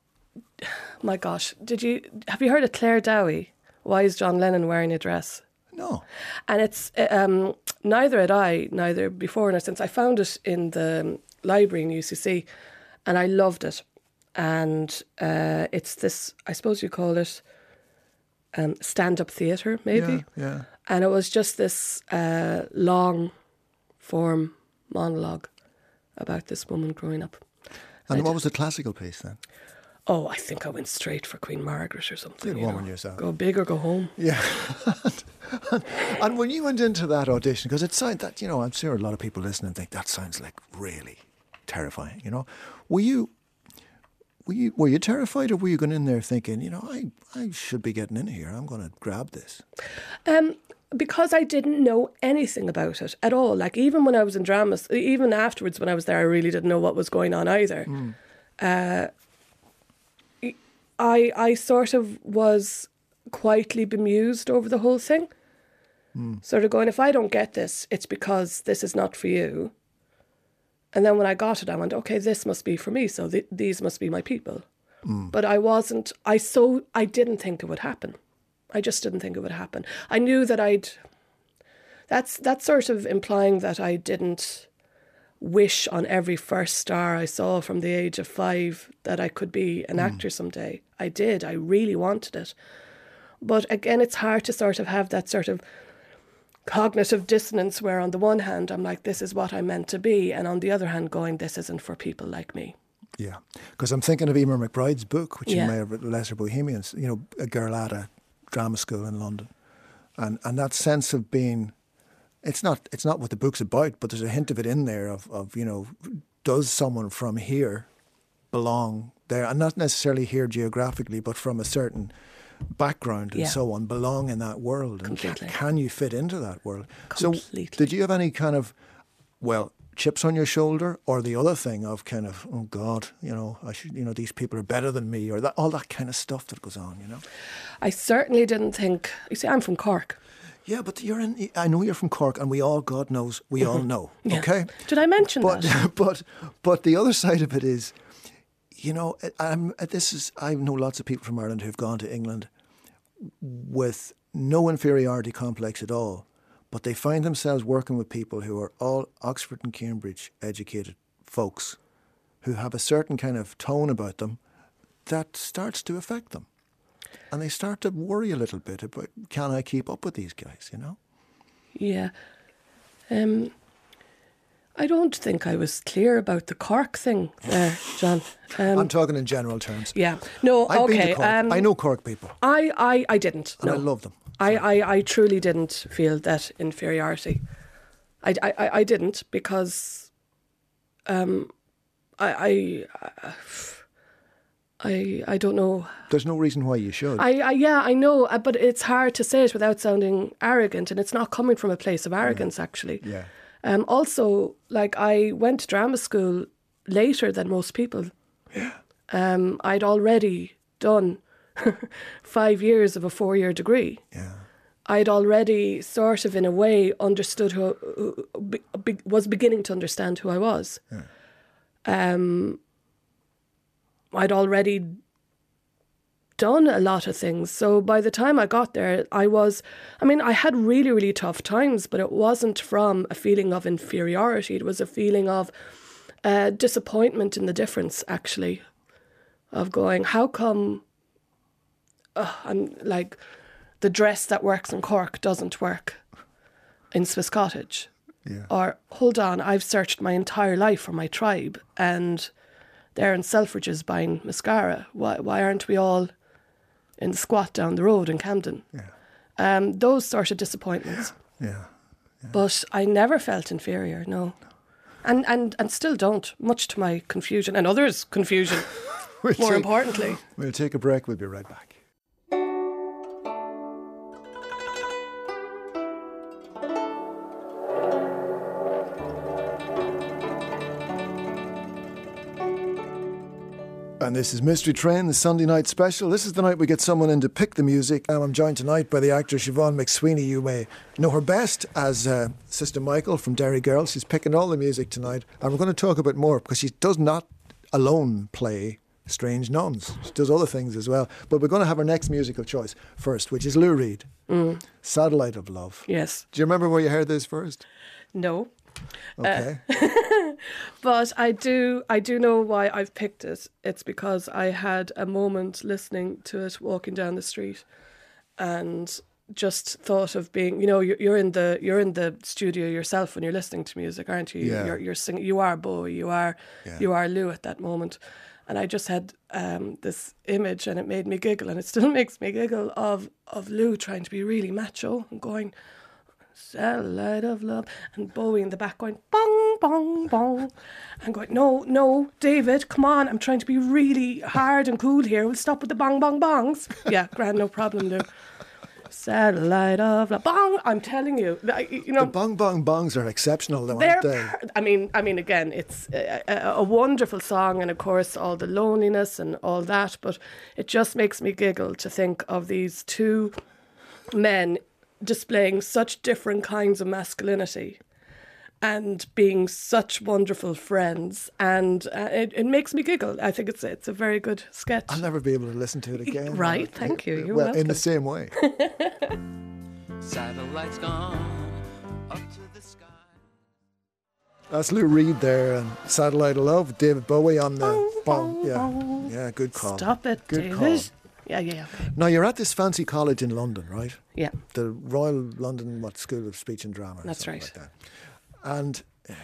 My gosh, did you have you heard of Claire Dowie? Why is John Lennon wearing a dress? No. And it's um, neither had I, neither before nor since. I found it in the library in U C C, and I loved it. And uh, it's this, I suppose you call it um, stand-up theatre, maybe. Yeah, yeah. And it was just this uh, long form monologue about this woman growing up. And I what d- was the classical piece then? Oh, I think I went straight for Queen Margaret or something. Good you woman know. yourself. Go big or go home. Yeah. and, and when you went into that audition, because it sounded that, you know, I'm sure a lot of people listening think that sounds like really terrifying, you know. Were you were you were you terrified, or were you going in there thinking, you know, I, I should be getting in here, I'm going to grab this? Um, because I didn't know anything about it at all. Like, even when I was in drama, even afterwards when I was there, I really didn't know what was going on either. Mm. Uh, I I sort of was quietly bemused over the whole thing. Mm. Sort of going, if I don't get this, it's because this is not for you. And then when I got it, I went, okay, this must be for me. So th- these must be my people. Mm. But I wasn't, I so, I didn't think it would happen. I just didn't think it would happen. I knew that I'd, that's, that's sort of implying that I didn't wish on every first star I saw from the age of five that I could be an mm. actor someday. I did. I really wanted it. But again, it's hard to sort of have that sort of cognitive dissonance where on the one hand I'm like, this is what I'm meant to be, and on the other hand going, this isn't for people like me. Yeah, because I'm thinking of Emer McBride's book, which Yeah. you may have read, Lesser Bohemians, you know, a girl at a drama school in London. And and that sense of being, it's not it's not what the book's about, but there's a hint of it in there of, of you know, does someone from here belong there? And not necessarily here geographically, but from a certain background and Yeah. so on, belong in that world. And Completely. ca- can you fit into that world? Completely. So did you have any kind of, well, chips on your shoulder, or the other thing of kind of, oh God, you know, I should, you know, these people are better than me, or that all that kind of stuff that goes on, you know? I certainly didn't think, you see, I'm from Cork. Yeah, but you're in, I know you're from Cork, and we all, God knows, we all know, Yeah. okay? Did I mention But, that? but, but the other side of it is, you know, I'm, this is, I know lots of people from Ireland who've gone to England with no inferiority complex at all, but they find themselves working with people who are all Oxford and Cambridge educated folks who have a certain kind of tone about them that starts to affect them. And they start to worry a little bit about, can I keep up with these guys, you know? Yeah. Um, I don't think I was clear about the Cork thing there, John. Um, I'm talking in general terms. yeah. No, I've okay. been to Cork. Um, I know Cork people, I, I, I didn't. and no. I love them. I, I, I truly didn't feel that inferiority. I, I, I- I didn't, because um, I, I, I, I don't know. There's no reason why you should. I, I yeah, I know, uh, but it's hard to say it without sounding arrogant, and it's not coming from a place of arrogance, actually. yeah. Um, also, like, I went to drama school later than most people. Yeah. Um, I'd already done five years of a four-year degree. Yeah. I'd already sort of, in a way, understood who, who be, be, was beginning to understand who I was. Yeah. Um, I'd already done a lot of things. So by the time I got there, I was, I mean, I had really, really tough times, but it wasn't from a feeling of inferiority. It was a feeling of uh, disappointment in the difference, actually, of going, how come uh, I'm like, the dress that works in Cork doesn't work in Swiss Cottage? Yeah. Or, hold on, I've searched my entire life for my tribe, and they're in Selfridges buying mascara. Why, why aren't we all in the squat down the road in Camden? Yeah. Um, those sort of disappointments. Yeah. But I never felt inferior, no. And, and, and still don't, much to my confusion, and others' confusion, We'll more take- importantly. We'll take a break. We'll be right back. And this is Mystery Train, the Sunday night special. This is the night we get someone in to pick the music. Um, I'm joined tonight by the actor Siobhan McSweeney. You may know her best as uh, Sister Michael from Derry Girls. She's picking all the music tonight. And we're going to talk a bit more, because she does not alone play Strange Nuns. She does other things as well. But we're going to have our next musical choice first, which is Lou Reed, Mm. Satellite of Love. Yes. Do you remember where you heard this first? No. Okay. But I do I do know why I've picked it. It's because I had a moment listening to it walking down the street and just thought of being, you know, you're, you're in the you're in the studio yourself when you're listening to music, aren't you? Yeah. You're you're singing. You are Bowie. You are Yeah. you are Lou at that moment. And I just had um, this image, and it made me giggle, and it still makes me giggle of of Lou trying to be really macho and going, Satellite of Love, and Bowie in the back going bong bong bong, and going, no no David, come on, I'm trying to be really hard and cool here. We'll stop with the bong bong bongs. Yeah, grand, no problem, Lou. Satellite of Love, bong. I'm telling you, I- you know. The bong bong bongs are exceptional, though, They're, aren't they? per- I mean, I mean, again, it's a, a, a wonderful song, and of course, all the loneliness and all that. But it just makes me giggle to think of these two men displaying such different kinds of masculinity and being such wonderful friends, and uh, it, it makes me giggle. I think it's it's a very good sketch. I'll never be able to listen to it again. Right, thank you. You're well, in welcome. the same way. Satellites gone up to the sky. That's Lou Reed there, and Satellite of Love, David Bowie on the Bong, bong. bong, Yeah, bong. yeah, good call. Stop it, Good David. call. Yeah, yeah, yeah. Okay. Now you're at this fancy college in London, right? Yeah. The Royal London what School of Speech and Drama. or That's something right. Like that. And uh,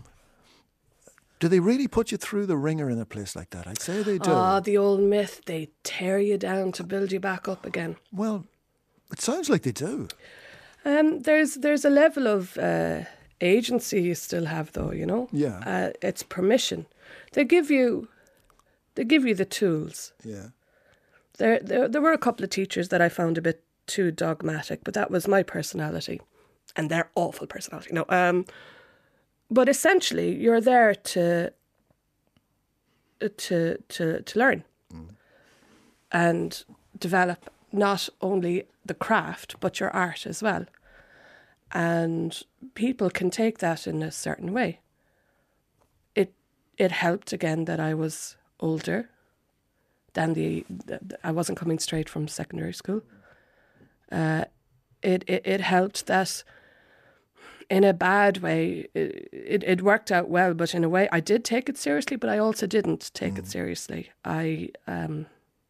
do they really put you through the ringer in a place like that? I'd say they do. Ah, the old myth, they tear you down to build you back up again. Well, it sounds like they do. Um, there's there's a level of uh, agency you still have, though. You know, Yeah. uh, it's permission. They give you, they give you the tools. Yeah. There, there, there were a couple of teachers that I found a bit too dogmatic, but that was my personality, and their awful personality. No, um, but essentially, you're there to, uh, to, to, to learn, and develop not only the craft but your art as well. And people can take that in a certain way. It it helped again that I was older than the, the I wasn't coming straight from secondary school. Uh, it, it it helped that in a bad way it, it it worked out well, but in a way I did take it seriously, but I also didn't take it seriously. I um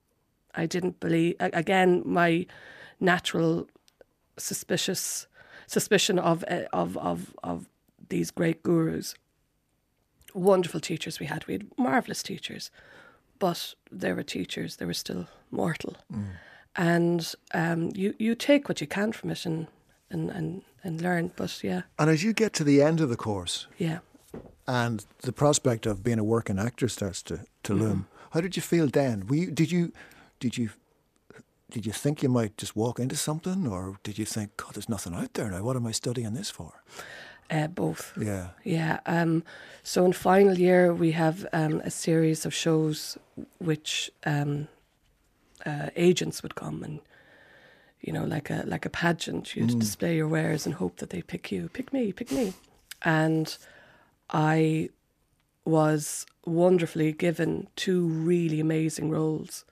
I didn't believe a- again my natural suspicious suspicion of uh, of of of these great gurus. Wonderful teachers we had. We had marvelous teachers, but they were teachers. They were still mortal, and um, you you take what you can from it and and and and learn. But yeah, And as you get to the end of the course yeah. and the prospect of being a working actor starts to, to loom, how did you feel then? Were you, did you did you did you think you might just walk into something, or did you think, God, there's nothing out there now? What am I studying this for? Uh, both. Yeah. Yeah. Um, so in final year, we have um, a series of shows which um, uh, agents would come and, you know, like a like a pageant. You'd display your wares and hope that they pick you. Pick me, pick me. And I was wonderfully given two really amazing roles,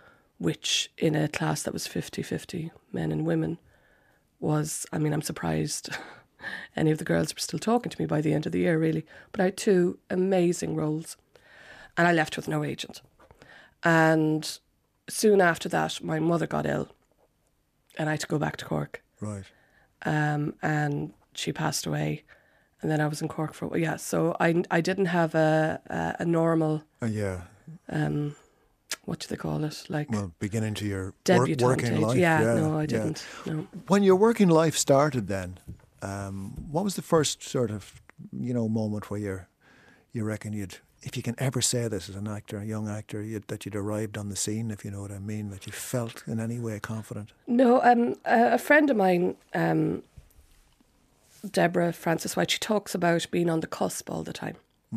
which in a class that was fifty-fifty, men and women, was, I mean, I'm surprised any of the girls were still talking to me by the end of the year, really. But I had two amazing roles. And I left with no agent. And soon after that, my mother got ill. And I had to go back to Cork. Right. Um, and she passed away. And then I was in Cork for, yeah, so I, I didn't have a, a, a normal, Uh, yeah. um, what do they call it? Like Well, beginning to your work, debutante working age. life. Yeah, no, I yeah. didn't. No. When your working life started then, um, what was the first sort of, you know, moment where you're, you reckon you'd, if you can ever say this as an actor, a young actor, you'd, that you'd arrived on the scene, if you know what I mean, that you felt in any way confident? No, um, a, a friend of mine, um, Deborah Francis White, she talks about being on the cusp all the time.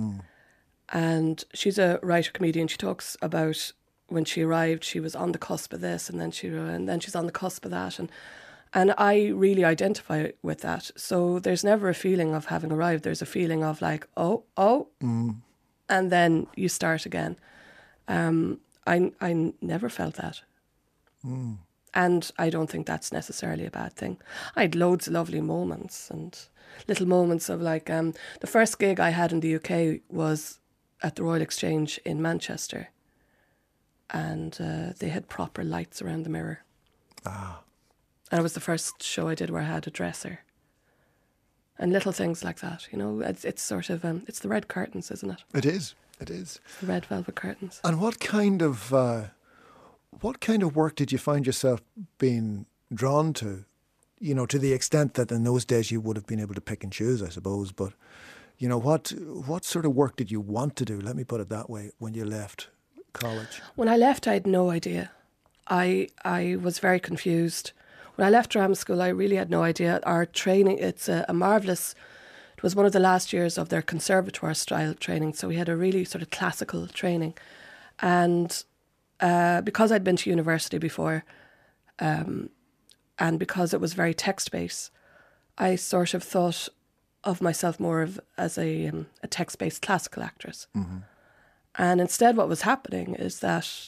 And she's a writer comedian. She talks about when she arrived, she was on the cusp of this, and then she and then she's on the cusp of that, and and I really identify with that. So there's never a feeling of having arrived. There's a feeling of like, oh, oh, and then you start again. Um, I I never felt that. Mm. And I don't think that's necessarily a bad thing. I had loads of lovely moments and little moments of like, um, the first gig I had in the U K was at the Royal Exchange in Manchester. And uh, they had proper lights around the mirror. Ah. And it was the first show I did where I had a dresser. And little things like that, you know, it's, it's sort of, um, it's the red curtains, isn't it? It is. It is. The red velvet curtains. And what kind of uh, what kind of work did you find yourself being drawn to? You know, to the extent that in those days you would have been able to pick and choose, I suppose. But you know, what what sort of work did you want to do? Let me put it that way. When you left college, When I left, I had no idea. I I was very confused. When I left drama school, I really had no idea. Our training, it's a, a marvellous, it was one of the last years of their conservatoire style training. So we had a really sort of classical training. And uh, because I'd been to university before, um, and because it was very text-based, I sort of thought of myself more of as a, um, a text-based classical actress. mm-hmm. And instead what was happening is that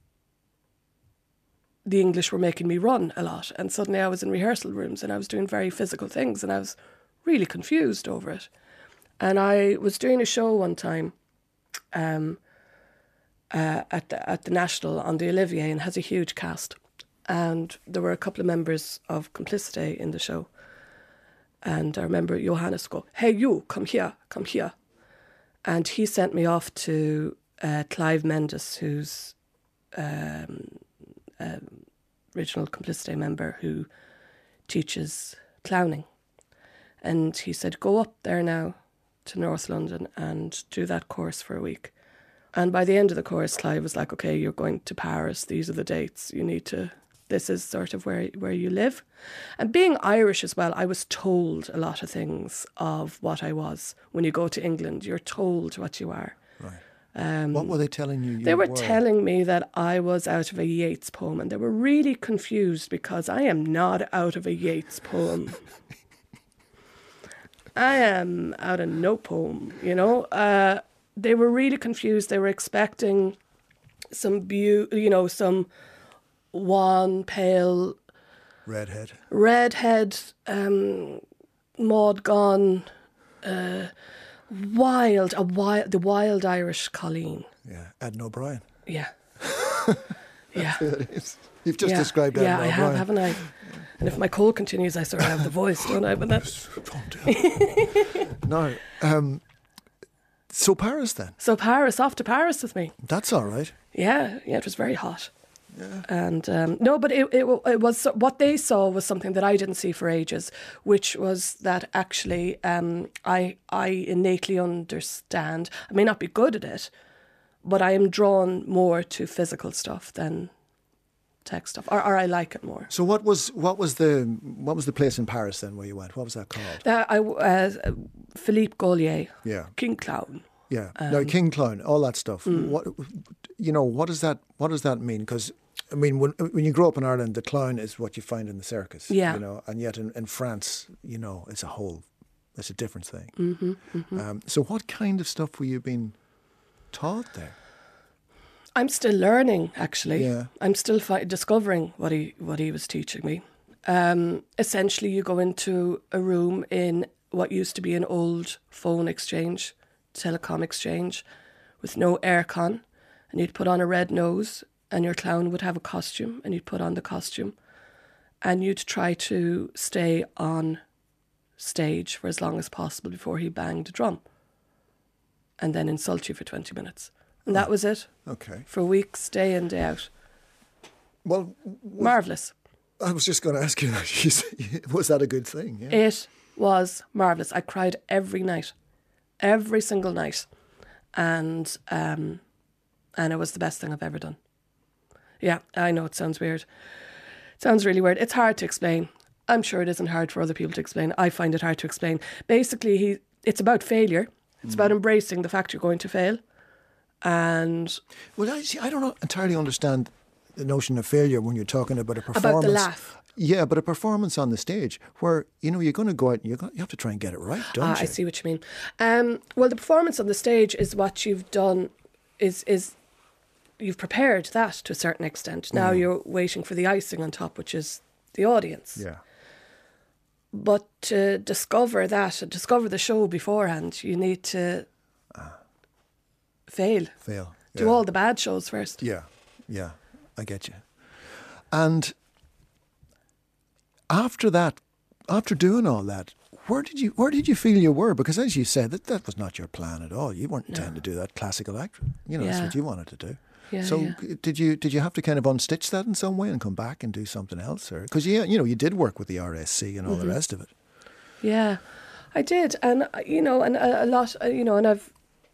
the English were making me run a lot. And suddenly I was in rehearsal rooms and I was doing very physical things and I was really confused over it. And I was doing a show one time um, uh, at, the, at the National on the Olivier, and has a huge cast. And there were a couple of members of Complicité in the show. And I remember Johannes go, "Hey, you, come here, come here." And he sent me off to uh, Clive Mendes, who's um, um, original Complicité member who teaches clowning. And he said, "Go up there now to North London and do that course for a week." And by the end of the course, Clive was like, "Okay, you're going to Paris. These are the dates. You need to, this is sort of where where you live." And being Irish as well, I was told a lot of things of what I was. When you go to England, you're told what you are. Right. Um, What were they telling you? you They were telling me that I was out of a Yeats poem, and they were really confused because I am not out of a Yeats poem. I am out of no poem, you know. Uh, they were really confused. They were expecting some beau- you know, some wan, pale, redhead. redhead, um, Maud Gonne, uh, wild, a wild, the wild Irish Colleen. Yeah, Edna O'Brien. Yeah. Yeah. It is. You've just yeah. described Yeah, Edna I O'Brien. have, haven't I? And if my cold continues, I sort of have the voice, don't I? But that's No. Um, so Paris then. so Paris, off to Paris with me. That's all right. Yeah, yeah, it was very hot. Yeah. And um, no, but it, it it was what they saw was something that I didn't see for ages, which was that actually um, I I innately understand. I may not be good at it, but I am drawn more to physical stuff than text stuff, or, or I like it more. So what was what was the what was the place in Paris then where you went? What was that called? Uh, I uh, Philippe Gaulier, Yeah. King Clown. Yeah, Um, no, King Clown, all that stuff. mm. What, you know, what does that what does that mean? Because I mean, when when you grow up in Ireland, the clown is what you find in the circus. Yeah. You know, and yet in, in France, you know, it's a whole, it's a different thing. Mm-hmm, mm-hmm. Um, so, what kind of stuff were you being taught there? I'm still learning, actually. Yeah. I'm still fi- discovering what he what he was teaching me. Um, essentially, you go into a room in what used to be an old phone exchange, telecom exchange, with no aircon, and you'd put on a red nose, and your clown would have a costume, and you'd put on the costume, and you'd try to stay on stage for as long as possible before he banged a drum, and then insult you for twenty minutes. And that was it. Okay. For weeks, day in, day out. Well, Marvellous. I was just going to ask you, you said- was that a good thing? Yeah. It was marvellous. I cried every night. Every single night. And um, and it was the best thing I've ever done. Yeah, I know it sounds weird. It sounds really weird. It's hard to explain. I'm sure it isn't hard for other people to explain. I find it hard to explain. Basically, he it's about failure. It's about embracing the fact you're going to fail. And Well, I see. I don't entirely understand the notion of failure when you're talking about a performance. about the laugh. Yeah, but a performance on the stage where, you know, you're going to go out and you you have to try and get it right, don't Ah, you? I see what you mean. Um, well, the performance on the stage is what you've done, is is you've prepared that to a certain extent. Now you're waiting for the icing on top, which is the audience. Yeah. But to discover that, to discover the show beforehand, you need to fail. Fail. Do yeah. all the bad shows first. Yeah, yeah, I get you. And after that, after doing all that, where did you where did you feel you were? Because as you said, that that was not your plan at all. You weren't intending to do that classical acting. You know, that's Yeah. what you wanted to do. Yeah, so yeah. did you did you have to kind of unstitch that in some way and come back and do something else, or because you you know you did work with the R S C and all Mm-hmm. the rest of it. Yeah, I did, and uh, you know, and a, a lot, uh, you know, and I've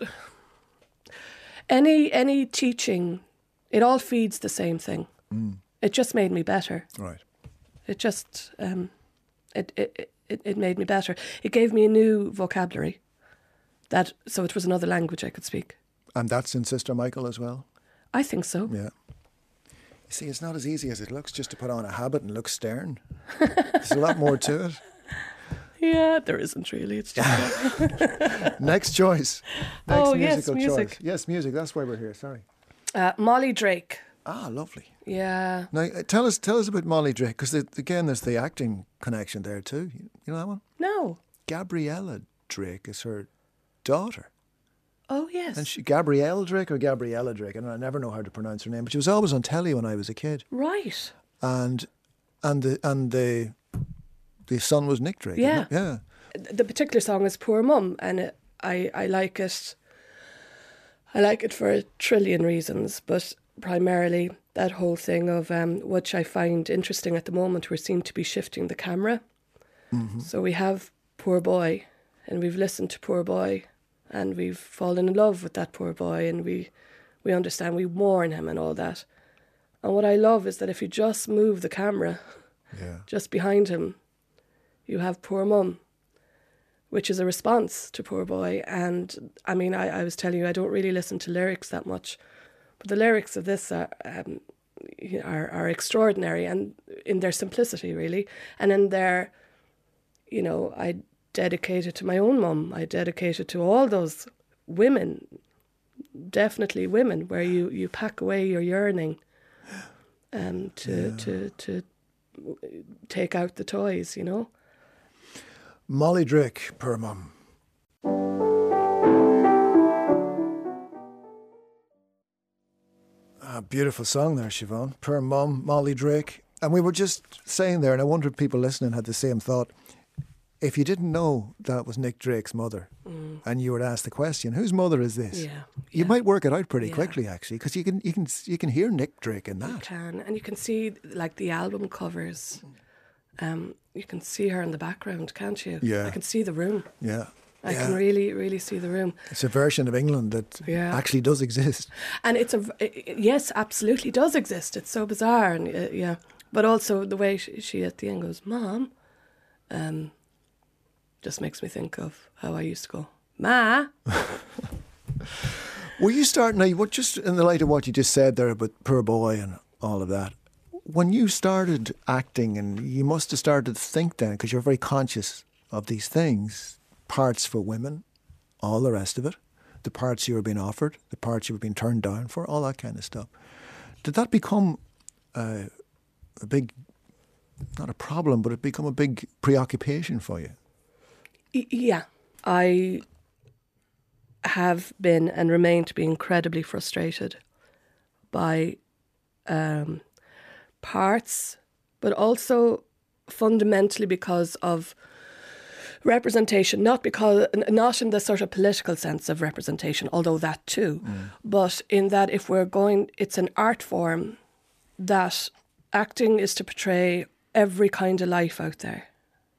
any any teaching, it all feeds the same thing. Mm. It just made me better. Right. It just um, it, it it it made me better. It gave me a new vocabulary. That so it was another language I could speak. And that's in Sister Michael as well. I think so. Yeah. You see, it's not as easy as it looks just to put on a habit and look stern. There's a lot more to it. Yeah, there isn't really. It's just Next choice. Next Oh, yes, musical music. choice. Yes, music. That's why we're here. Sorry. uh, Molly Drake. Ah, lovely. Yeah. Now, uh, tell us, tell us about Molly Drake, because again, there's the acting connection there too. You you know that one? No. Gabriella Drake is her daughter, Oh yes. and she Gabrielle Drake or Gabriella Drake. I, don't know, I never know how to pronounce her name, but she was always on telly when I was a kid, Right. and and the and the the son was Nick Drake. Yeah. isn't it? Yeah. The particular song is Poor Mum, and it, I I like it. I like it for a trillion reasons, but primarily that whole thing of um, which I find interesting at the moment. We seem to be shifting the camera. So we have Poor Boy, and we've listened to Poor Boy, and we've fallen in love with that poor boy, and we we understand, we mourn him and all that. And what I love is that if you just move the camera Yeah. just behind him, you have Poor Mum, which is a response to Poor Boy. And I mean, I, I was telling you, I don't really listen to lyrics that much, but the lyrics of this are, um, are, are extraordinary, and in their simplicity, really, and in their, you know, I dedicate it to my own mum. I dedicate it to all those women, definitely women, where you, you pack away your yearning um, to, Yeah. to, to take out the toys, you know. Molly Drake, Per Mum. A beautiful song there, Siobhan. Per Mum, Molly Drake. And we were just saying there, and I wonder if people listening had the same thought. If you didn't know that was Nick Drake's mother, and you were asked the question, whose mother is this? Yeah, You yeah. might work it out pretty Yeah. quickly, actually, because you can, you, can, you can hear Nick Drake in You that. can, and you can see like the album covers. Um, you can see her in the background, can't you? Yeah. I can see the room. Yeah. I yeah. can really, really see the room. It's a version of England that Yeah. actually does exist. And it's a, it, yes, absolutely does exist. It's so bizarre, and uh, yeah. But also the way she, she at the end goes, "Mom," um, just makes me think of how I used to go, "Ma." Were you starting now? What just in the light of what you just said there about Poor Boy and all of that? When you started acting, and you must have started to think then, because you're very conscious of these things, parts for women, all the rest of it, the parts you were being offered, the parts you were being turned down for, all that kind of stuff. Did that become uh, a big, not a problem, but it become a big preoccupation for you? Y- yeah, I have been and remain to be incredibly frustrated by um, parts, but also fundamentally because of representation, not because not in the sort of political sense of representation, although that too, but in that if we're going, it's an art form that acting is to portray every kind of life out there.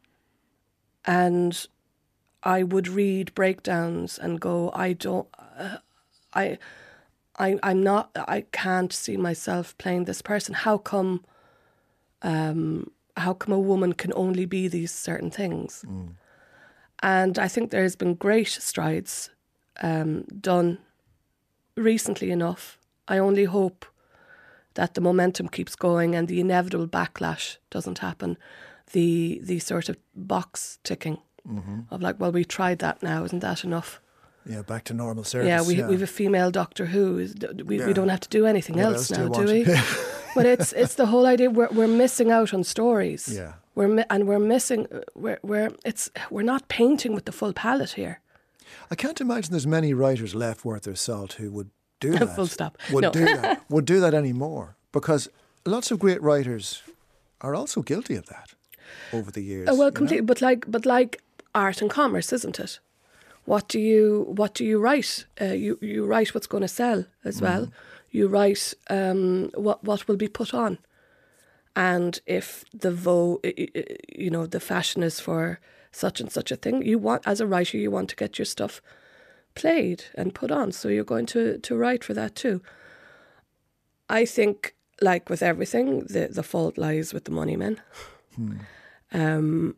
And I would read breakdowns and go, I don't, uh, I, I, I'm not, I can't see myself playing this person. How come, um, how come a woman can only be these certain things? And I think there's been great strides um, done recently enough. I only hope that the momentum keeps going and the inevitable backlash doesn't happen. The the sort of box ticking of like, well, we tried that now, isn't that enough? Yeah, back to normal service. Yeah, we we have a female Doctor Who. Is- We Yeah. we don't have to do anything What else else do now, you do want? we? But it's it's the whole idea we're we're missing out on stories. Yeah. We're mi- and we're missing we're we're it's we're not painting with the full palette here. I can't imagine there's many writers left worth their salt who would do that. Full stop. Would No. do that. Would do that anymore, because lots of great writers are also guilty of that over the years. Oh, well, you know? completely. But like, but like art and commerce, isn't it? What do you What do you write? Uh, you you write what's going to sell as well. You write um, what what will be put on, and if the vo, you know, the fashion is for such and such a thing, you want, as a writer, you want to get your stuff played and put on. So you're going to to write for that too. I think, like with everything, the the fault lies with the money men. Um,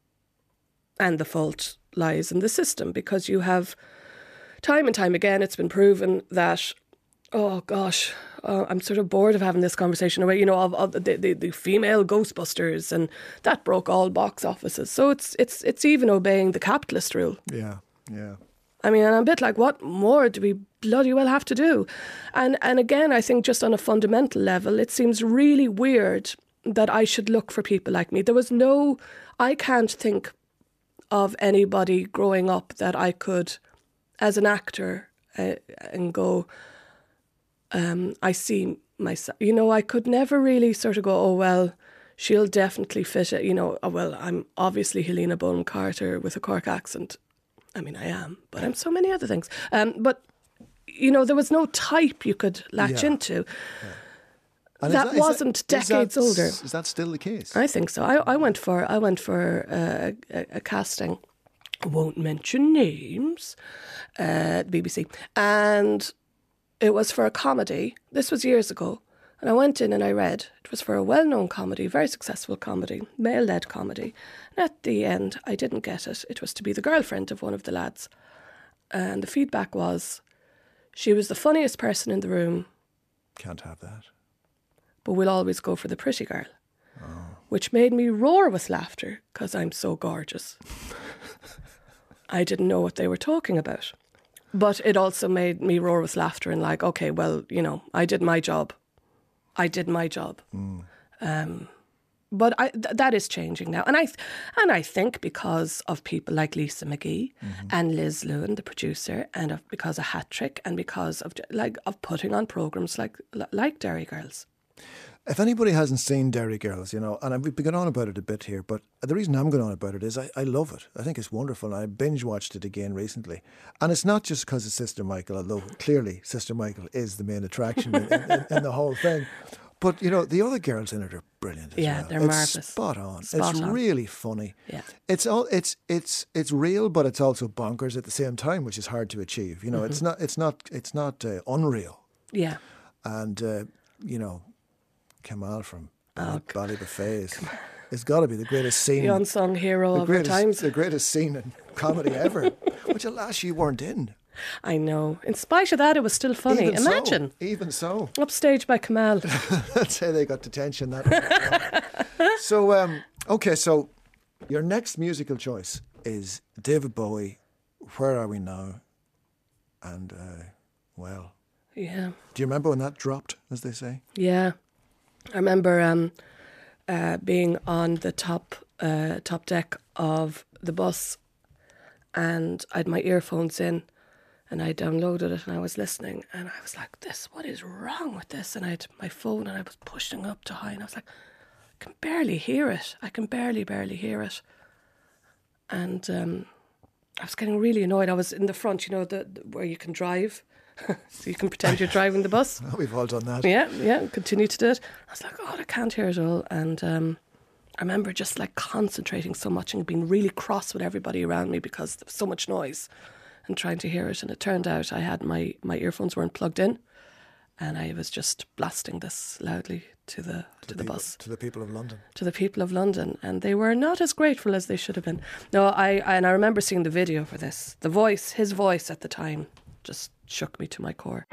and the fault lies in the system, because you have, time and time again, it's been proven that, oh gosh, uh, I'm sort of bored of having this conversation away, you know, of, of the, the, the female Ghostbusters, and that broke all box offices. So it's it's it's even obeying the capitalist rule. Yeah, yeah. I mean, and I'm a bit like, what more do we bloody well have to do? And and again, I think just on a fundamental level, it seems really weird that I should look for people like me. There was no, I can't think of anybody growing up that I could, as an actor, uh, and go, um, I see myself, you know, I could never really sort of go, oh, well, she'll definitely fit it, you know, oh, well, I'm obviously Helena Bonham Carter with a Cork accent. I mean, I am, but I'm so many other things. Um, but, you know, there was no type you could latch Yeah. into. And That is wasn't is decades that- older. Is that still the case? I think so. I, I went for I went for uh, a, a casting. I won't mention names. Uh, B B C, and it was for a comedy. This was years ago, and I went in and I read. It was for a well-known comedy, very successful comedy, male-led comedy. And at the end, I didn't get it. It was to be the girlfriend of one of the lads, and the feedback was, she was the funniest person in the room, Can't have that. but we'll always go for the pretty girl. Which made me roar with laughter, because I'm so gorgeous. I didn't know what they were talking about. But it also made me roar with laughter and like, okay, well, you know, I did my job. I did my job. Um, but I, th- that is changing now. And I, th- and I think because of people like Lisa McGee and Liz Lewin, the producer, and of, because of Hat Trick, and because of like of putting on programmes like like Derry Girls. If anybody hasn't seen Derry Girls, you know, and I've been going on about it a bit here, but the reason I'm going on about it is I, I love it. I think it's wonderful. And I binge watched it again recently. And it's not just because of Sister Michael, although clearly Sister Michael is the main attraction in, in, in the whole thing. But, you know, the other girls in it are brilliant as Yeah, well. they're it's marvellous. spot on. Spot it's on. really funny. Yeah. It's all it's it's it's real, but it's also bonkers at the same time, which is hard to achieve. You know, it's not it's not it's not uh, unreal. Yeah. And uh, you know, Kamal from Oh, Bally Buffet is, it's got to be the greatest scene, The unsung hero the of our greatest, times. the greatest scene in comedy ever. Which alas, you weren't in. I know. In spite of that, it was still funny. Even so, Imagine. even so, Upstage by Kamal. let's say they got detention. That so um, okay. So your next musical choice is David Bowie. Where Are We Now? And uh, well, Yeah. do you remember when that dropped, as they say? Yeah. I remember um, uh, being on the top uh, top deck of the bus, and I had my earphones in, and I downloaded it, and I was listening, and I was like, "This, what is wrong with this?" And I had my phone, and I was pushing up to high, and I was like, "I can barely hear it. I can barely, barely hear it." And um, I was getting really annoyed. I was in the front, you know, the, the where you can drive, so you can pretend you're driving the bus. Oh, we've all done that. Yeah, yeah, continue to do it. I was like, oh, I can't hear it all. And um, I remember just like concentrating so much and being really cross with everybody around me because there was so much noise and trying to hear it. And it turned out I had my, my earphones weren't plugged in, and I was just blasting this loudly to the to the People- bus, to the people of London. to the people of London, and they were not as grateful as they should have been. No, I and I remember seeing the video for this. The voice, his voice at the time, just shook me to my core.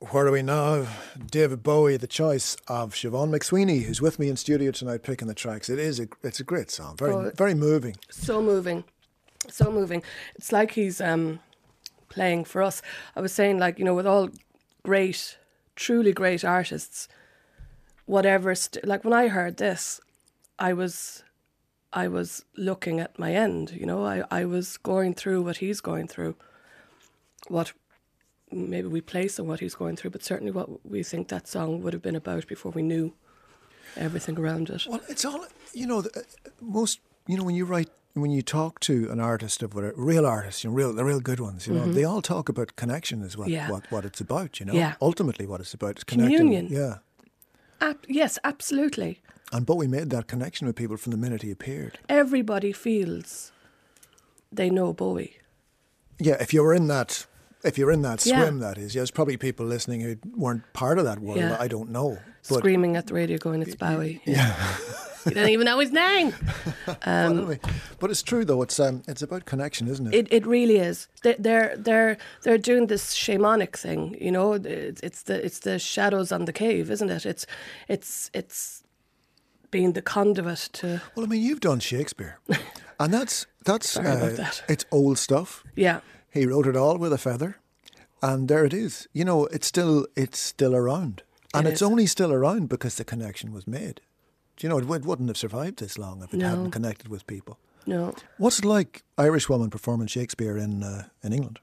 Where are we now? David Bowie, the choice of Siobhan McSweeney, who's with me in studio tonight picking the tracks. It is a, it's a great song, very, Oh, very moving. So moving, so moving. It's like he's um, playing for us. I was saying, like, you know, with all great, truly great artists, whatever, st- like when I heard this, I was, I was looking at my end, you know, I, I was going through what he's going through, what maybe we place on what he's going through, but certainly what we think that song would have been about before we knew everything around it. Well, it's all, you know, the, uh, most, you know, when you write, when you talk to an artist of whatever, real artists, you know, real, the real good ones, you know, they all talk about connection as what, Yeah. what, what it's about, you know. Yeah. Ultimately what it's about is connecting. Communion. Yeah. Ab- yes, absolutely. And Bowie made that connection with people from the minute he appeared. Everybody feels they know Bowie. Yeah, if you were in that, if you're in that Yeah. swim, that is, yeah, there's probably people listening who weren't part of that world. Yeah. I don't know. But Screaming at the radio going, it's Bowie. yeah. You don't even know his name. Well, anyway, but it's true though. It's um, it's about connection, isn't it? It it really is. They, they're they're they're doing this shamanic thing, you know. It's, it's the it's the shadows on the cave, isn't it? It's it's it's being the conduit to. Well, I mean, you've done Shakespeare, and that's that's uh, Sorry about that. It's old stuff. Yeah, He wrote it all with a feather, and there it is. You know, it's still it's still around, and It it's is. only still around because the connection was made. Do you know, it would, wouldn't have survived this long if it No. hadn't connected with people. no. What's it like, Irish woman performing Shakespeare in uh, in England?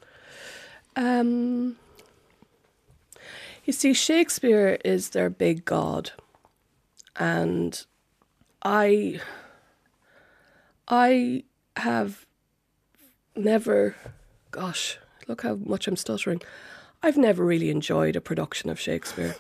Um, you see, Shakespeare is their big god, and I, I have never, gosh, look how much I'm stuttering. I've never really enjoyed a production of Shakespeare.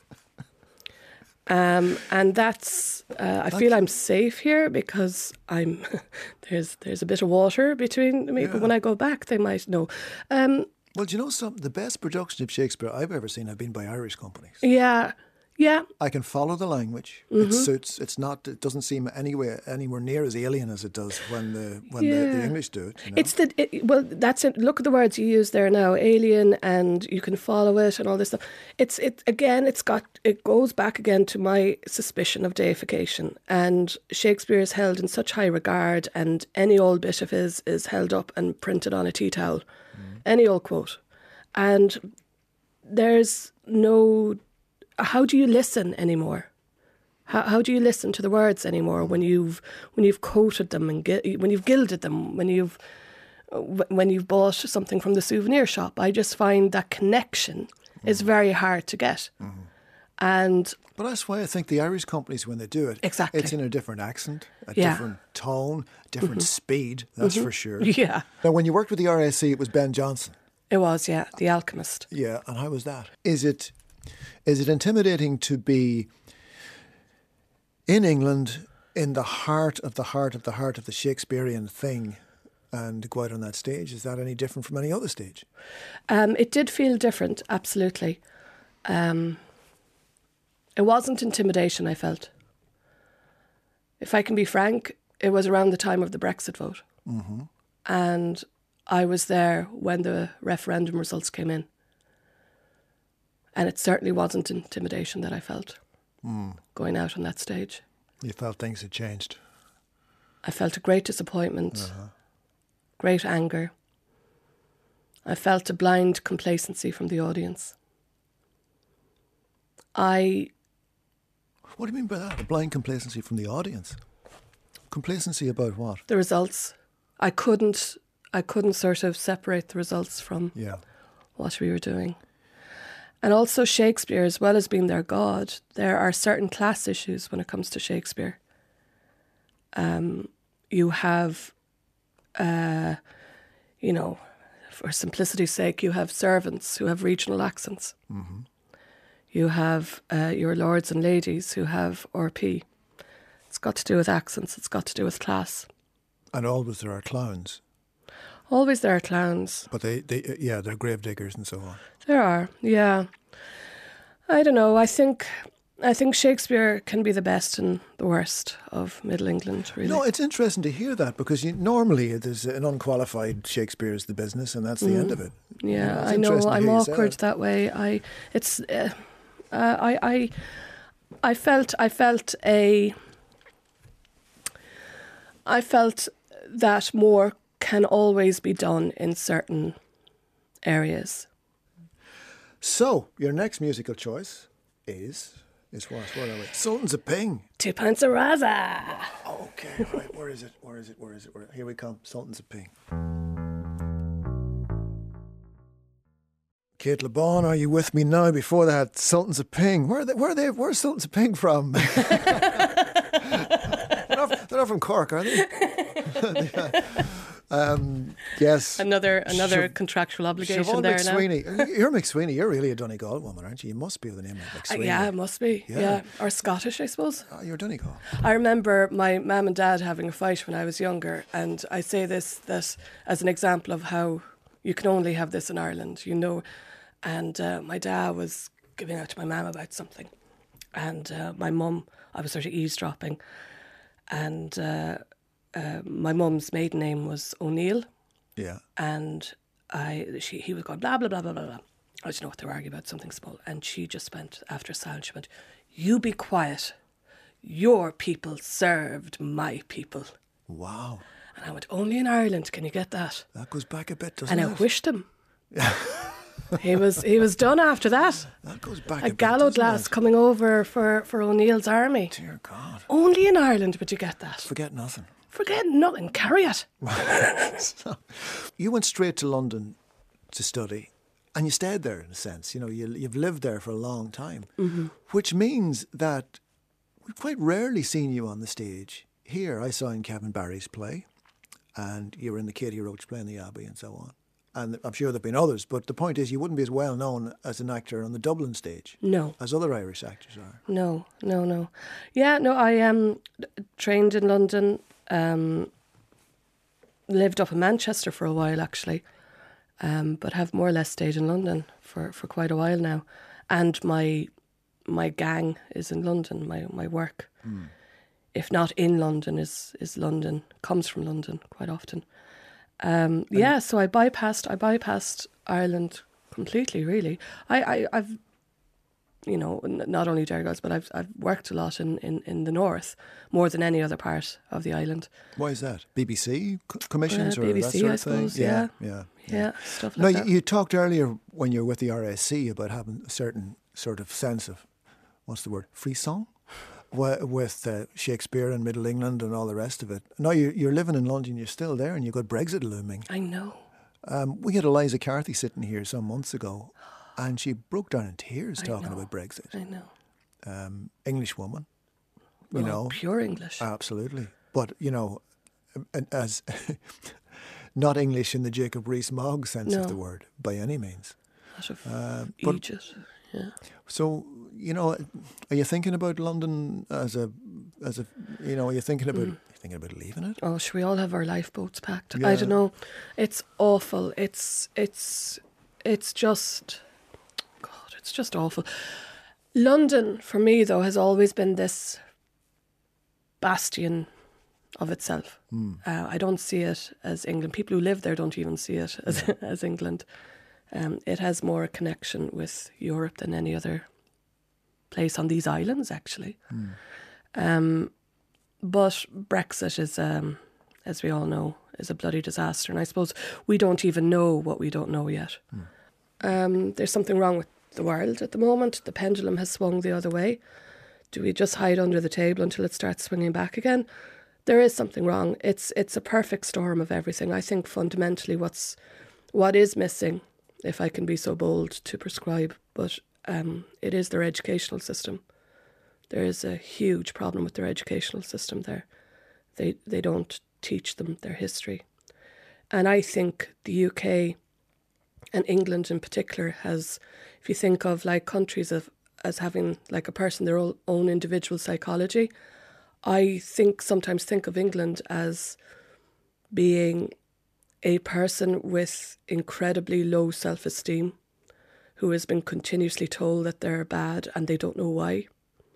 Um, and that's, uh, I feel I'm safe here because I'm, there's there's a bit of water between me, but when I go back, they might know. Um, Well, do you know something? The best production of Shakespeare I've ever seen have been by Irish companies. yeah, yeah, I can follow the language. Mm-hmm. It suits. It's not. It doesn't seem anywhere anywhere near as alien as it does when the when the, the Yeah. English do it. You know? It's the it, well. That's it. Look at the words you use there now. Alien, and you can follow it, and all this stuff. It's it again. It's got. It goes back again to my suspicion of deification. And Shakespeare is held in such high regard, and any old bit of his is held up and printed on a tea towel, any old quote, and there's no. How do you listen anymore? How how do you listen to the words anymore when you've when you've coated them and gi- when you've gilded them, when you've when you've bought something from the souvenir shop? I just find that connection is very hard to get, and But that's why I think the Irish companies, when they do it, Exactly. it's in a different accent, a Yeah. different tone, different speed. That's for sure. yeah, Now, when you worked with the R S C, it was Ben Johnson. it was yeah, The Alchemist. Yeah, and how was that? Is it is it intimidating to be in England, in the heart of the heart of the heart of the Shakespearean thing, and go out on that stage? Is that any different from any other stage? Um, it did feel different, absolutely. Um, it wasn't intimidation, I felt. If I can be frank, it was around the time of the Brexit vote. Mm-hmm. And I was there when the referendum results came in. And it certainly wasn't intimidation that I felt going out on that stage. You felt things had changed. I felt a great disappointment, great anger. I felt a blind complacency from the audience. I What do you mean by that? A blind complacency from the audience? Complacency about what? the results. I couldn't. I couldn't sort of separate the results from Yeah. what we were doing. And also Shakespeare, as well as being their god, there are certain class issues when it comes to Shakespeare. Um, you have, uh, you know, for simplicity's sake, you have servants who have regional accents. Mm-hmm. You have uh, your lords and ladies who have R P. It's got to do with accents. It's got to do with class. And always there are clowns. Always there are clowns. But they, they yeah, they're grave diggers and so on. There are, yeah. I don't know. I think I think Shakespeare can be the best and the worst of Middle England, really. No, it's interesting to hear that because you, normally there's an unqualified Shakespeare is the business and that's the end of it. Yeah, You know, it's I know. interesting to I'm hear you say awkward that. that way. I, it's, uh, uh, I, I, I felt, I felt a, I felt that more can always be done in certain areas. So, your next musical choice is is what? What are we? Sultans of Ping. Two pints of Raza. Okay, right. Where is it? Where is it? Where is it? Where, here we come. Sultans of Ping. Kate LeBon, are you with me now? Before that, Sultans of Ping. Where are they? Where are they? Where's Sultans of Ping from? they're, not, they're not from Cork, are they? um, yes. Another another Siobhan- contractual obligation Siobhan there now. McSweeney. You're McSweeney. You're really a Donegal woman, aren't you? You must be with the name of Uh, McSweeney. yeah, it must be. Yeah. Yeah. Or Scottish, I suppose. Oh, you're Donegal. I remember my mum and dad having a fight when I was younger, and I say this that as an example of how you can only have this in Ireland, you know. And uh, my dad was giving out to my mum about something, and uh, my mum, I was sort of eavesdropping, and uh, uh, my mum's maiden name was O'Neill, Yeah. and I she he was going blah blah blah blah blah blah. I just know what they were arguing about, something small, and she just went after a silence. She went, "You be quiet. Your people served my people." Wow. And I went, "Only in Ireland can you get that?" That goes back a bit, doesn't And I it? wished him. he was he was done after that. That goes back a, A bit, gallows doesn't glass it? coming over for, for O'Neill's army. Dear God. Only in Ireland would you get that. Forget nothing. Forget nothing, carry it. So, you went straight to London to study, and you stayed there in a sense. You know, you, you've lived there for a long time, Mm-hmm. which means that we've quite rarely seen you on the stage. Here, I saw in Kevin Barry's play, and you were in the Katie Roach play in the Abbey and so on. And I'm sure there have been others, but the point is you wouldn't be as well known as an actor on the Dublin stage No. as other Irish actors are. No, no, no. Yeah, no, I um, trained in London, um, lived up in Manchester for a while actually, um, but have more or less stayed in London for, for quite a while now. And my my gang is in London, my, my work. If not in London, is, is London, comes from London quite often. Um, yeah, so I bypassed I bypassed Ireland completely, really. I, I, I've you know, n- not only Donegal, but I've I've worked a lot in, in, in the north, more than any other part of the island. Why is that? B B C co- commissions Uh, or that B B C, sort I of thing? suppose, yeah. yeah. Yeah, stuff No, like you, that. you talked earlier when you were with the R S C about having a certain sort of sense of, what's the word, frisson? Wi- With uh, Shakespeare and Middle England and all the rest of it. Now you, you're living in London, you're still there, and you've got Brexit looming. I know. Um, we had Eliza Carthy sitting here some months ago, and she broke down in tears I talking know. about Brexit. I know. Um, English woman, you Well, know. pure English. Absolutely. But, you know, um, as not English in the Jacob Rees-Mogg sense of No. the word, by any means. Out of um, but- Egypt. Yeah. So, you know, are you thinking about London as a, as a, you know, are you thinking about, Mm. are you thinking about leaving it? Oh, should we all have our lifeboats packed? Yeah. I don't know. It's awful. It's it's it's just God. It's just awful. London, for me though, has always been this bastion of itself. Hmm. Uh, I don't see it as England. People who live there don't even see it as as England. Um, it has more connection with Europe than any other place on these islands, actually. Um, but Brexit is, um, as we all know, is a bloody disaster. And I suppose we don't even know what we don't know yet. Um, there's something wrong with the world at the moment. The pendulum has swung the other way. Do we just hide under the table until it starts swinging back again? There is something wrong. It's it's a perfect storm of everything. I think fundamentally what's what is missing, if I can be so bold to prescribe, but um, it is their educational system. There is a huge problem with their educational system there. They they don't teach them their history. And I think the U K and England in particular has, if you think of like countries of, as having like a person, their own, own individual psychology, I think sometimes think of England as being a person with incredibly low self-esteem who has been continuously told that they're bad and they don't know why.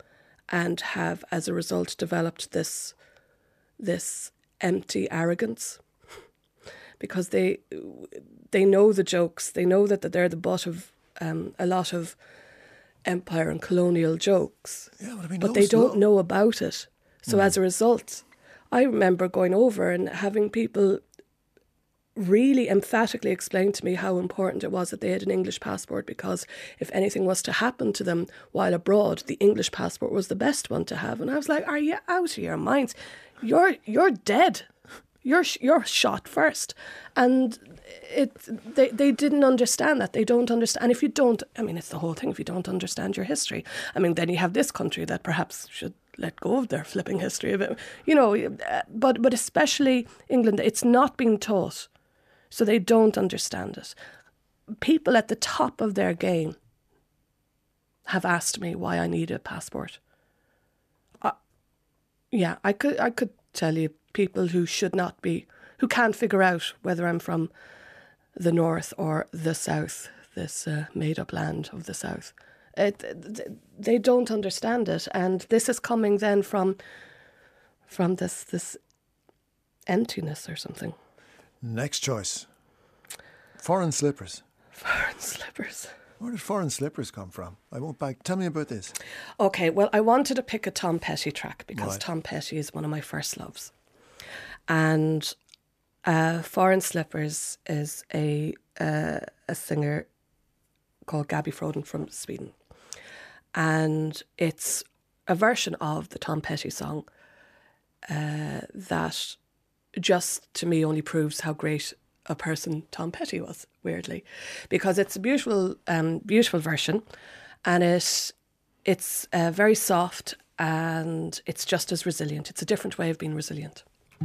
and have, as a result, developed this this empty arrogance, because they they know the jokes, they know that, that they're the butt of um, a lot of empire and colonial jokes, Yeah, but I mean, but no, they it's don't not- know about it. So as a result, I remember going over and having people really emphatically explain to me how important it was that they had an English passport, because if anything was to happen to them while abroad, the English passport was the best one to have. And I was like, are you out of your minds? You're you're dead. You're sh- you're shot first. And it they, they didn't understand that. They don't understand. And if you don't, I mean, it's the whole thing. If you don't understand your history, I mean, then you have this country that perhaps should let go of their flipping history a bit. You know, uh, but but especially England, it's not being taught. So they don't understand it. People at the top of their game have asked me why I need a passport. Uh, yeah, I could I could tell you people who should not be, who can't figure out whether I'm from the north or the south, this uh, made-up land of the south. It, they don't understand it, and this is coming then from from this this emptiness or something. Next choice. Foreign slippers. Foreign slippers. Where did foreign slippers come from? I won't back. Tell me about this. Okay, well, I wanted to pick a Tom Petty track because Right. Tom Petty is one of my first loves. And uh, Foreign Slippers is a uh, a singer called Gabby Froden from Sweden. And it's a version of the Tom Petty song uh, that just to me only proves how great a person Tom Petty was, weirdly, because it's a beautiful, um, beautiful version, and it it's uh, very soft and it's just as resilient. It's a different way of being resilient.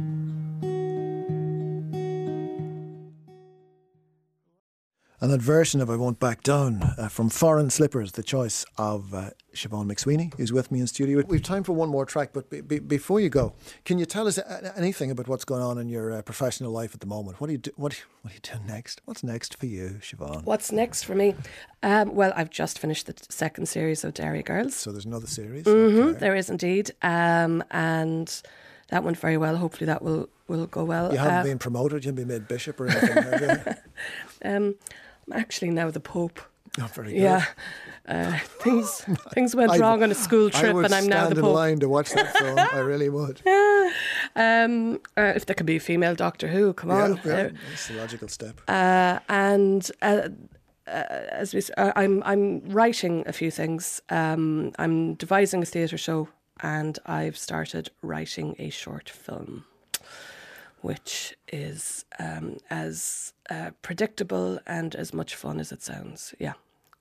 And that version of I Won't Back Down uh, from Foreign Slippers, the choice of uh, Siobhan McSweeney, who's with me in studio. We've time for one more track, but be, be, before you go, can you tell us a- anything about what's going on in your uh, professional life at the moment? What are you do, what, what are you doing next? What's next for you, Siobhan? What's next for me? Um, well, I've just finished the second series of Dairy Girls. So there's another series. Mm-hmm, Okay. there is indeed, um, and that went very well. Hopefully, that will, will go well. You haven't Uh, been promoted. You haven't been made bishop or anything, have you? um, I'm actually now the Pope. Oh, very good. Yeah, uh, things things went I- wrong on a school I trip, would and I'm now stand the in Pope. line to watch that film. I really would. Um, uh, if there could be a female Doctor Who, come Yeah, on. yeah, that's the logical step. Uh, and uh, uh, as we, s- uh, I'm I'm writing a few things. Um, I'm devising a theatre show, and I've started writing a short film, which is um, as uh, predictable and as much fun as it sounds. Yeah.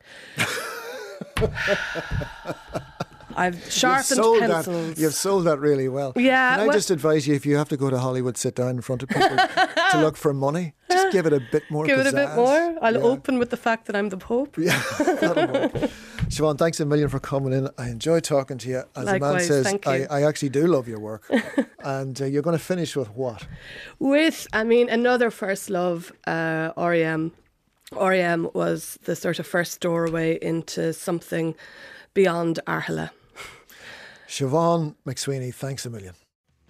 I've You've sharpened sold pencils. That, you've sold that really well. Yeah, Can I well- just advise you, if you have to go to Hollywood, sit down in front of people to look for money, just give it a bit more Give it a bit pizzazz. more. I'll Yeah. open with the fact that I'm the Pope. Yeah, that'll work. Siobhan, thanks a million for coming in. I enjoy talking to you. As the man Likewise, says, thank I, you. I actually do love your work. And uh, you're going to finish with what? With, I mean, another first love, uh, R E M. R E M was the sort of first doorway into something beyond Arhela. Siobhan McSweeney, thanks a million.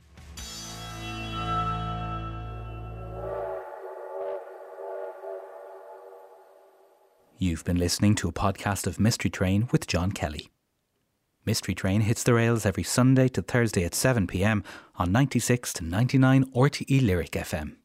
You've been listening to a podcast of Mystery Train with John Kelly. Mystery Train hits the rails every Sunday to Thursday at seven p m on ninety-six to ninety-nine R T E Lyric F M.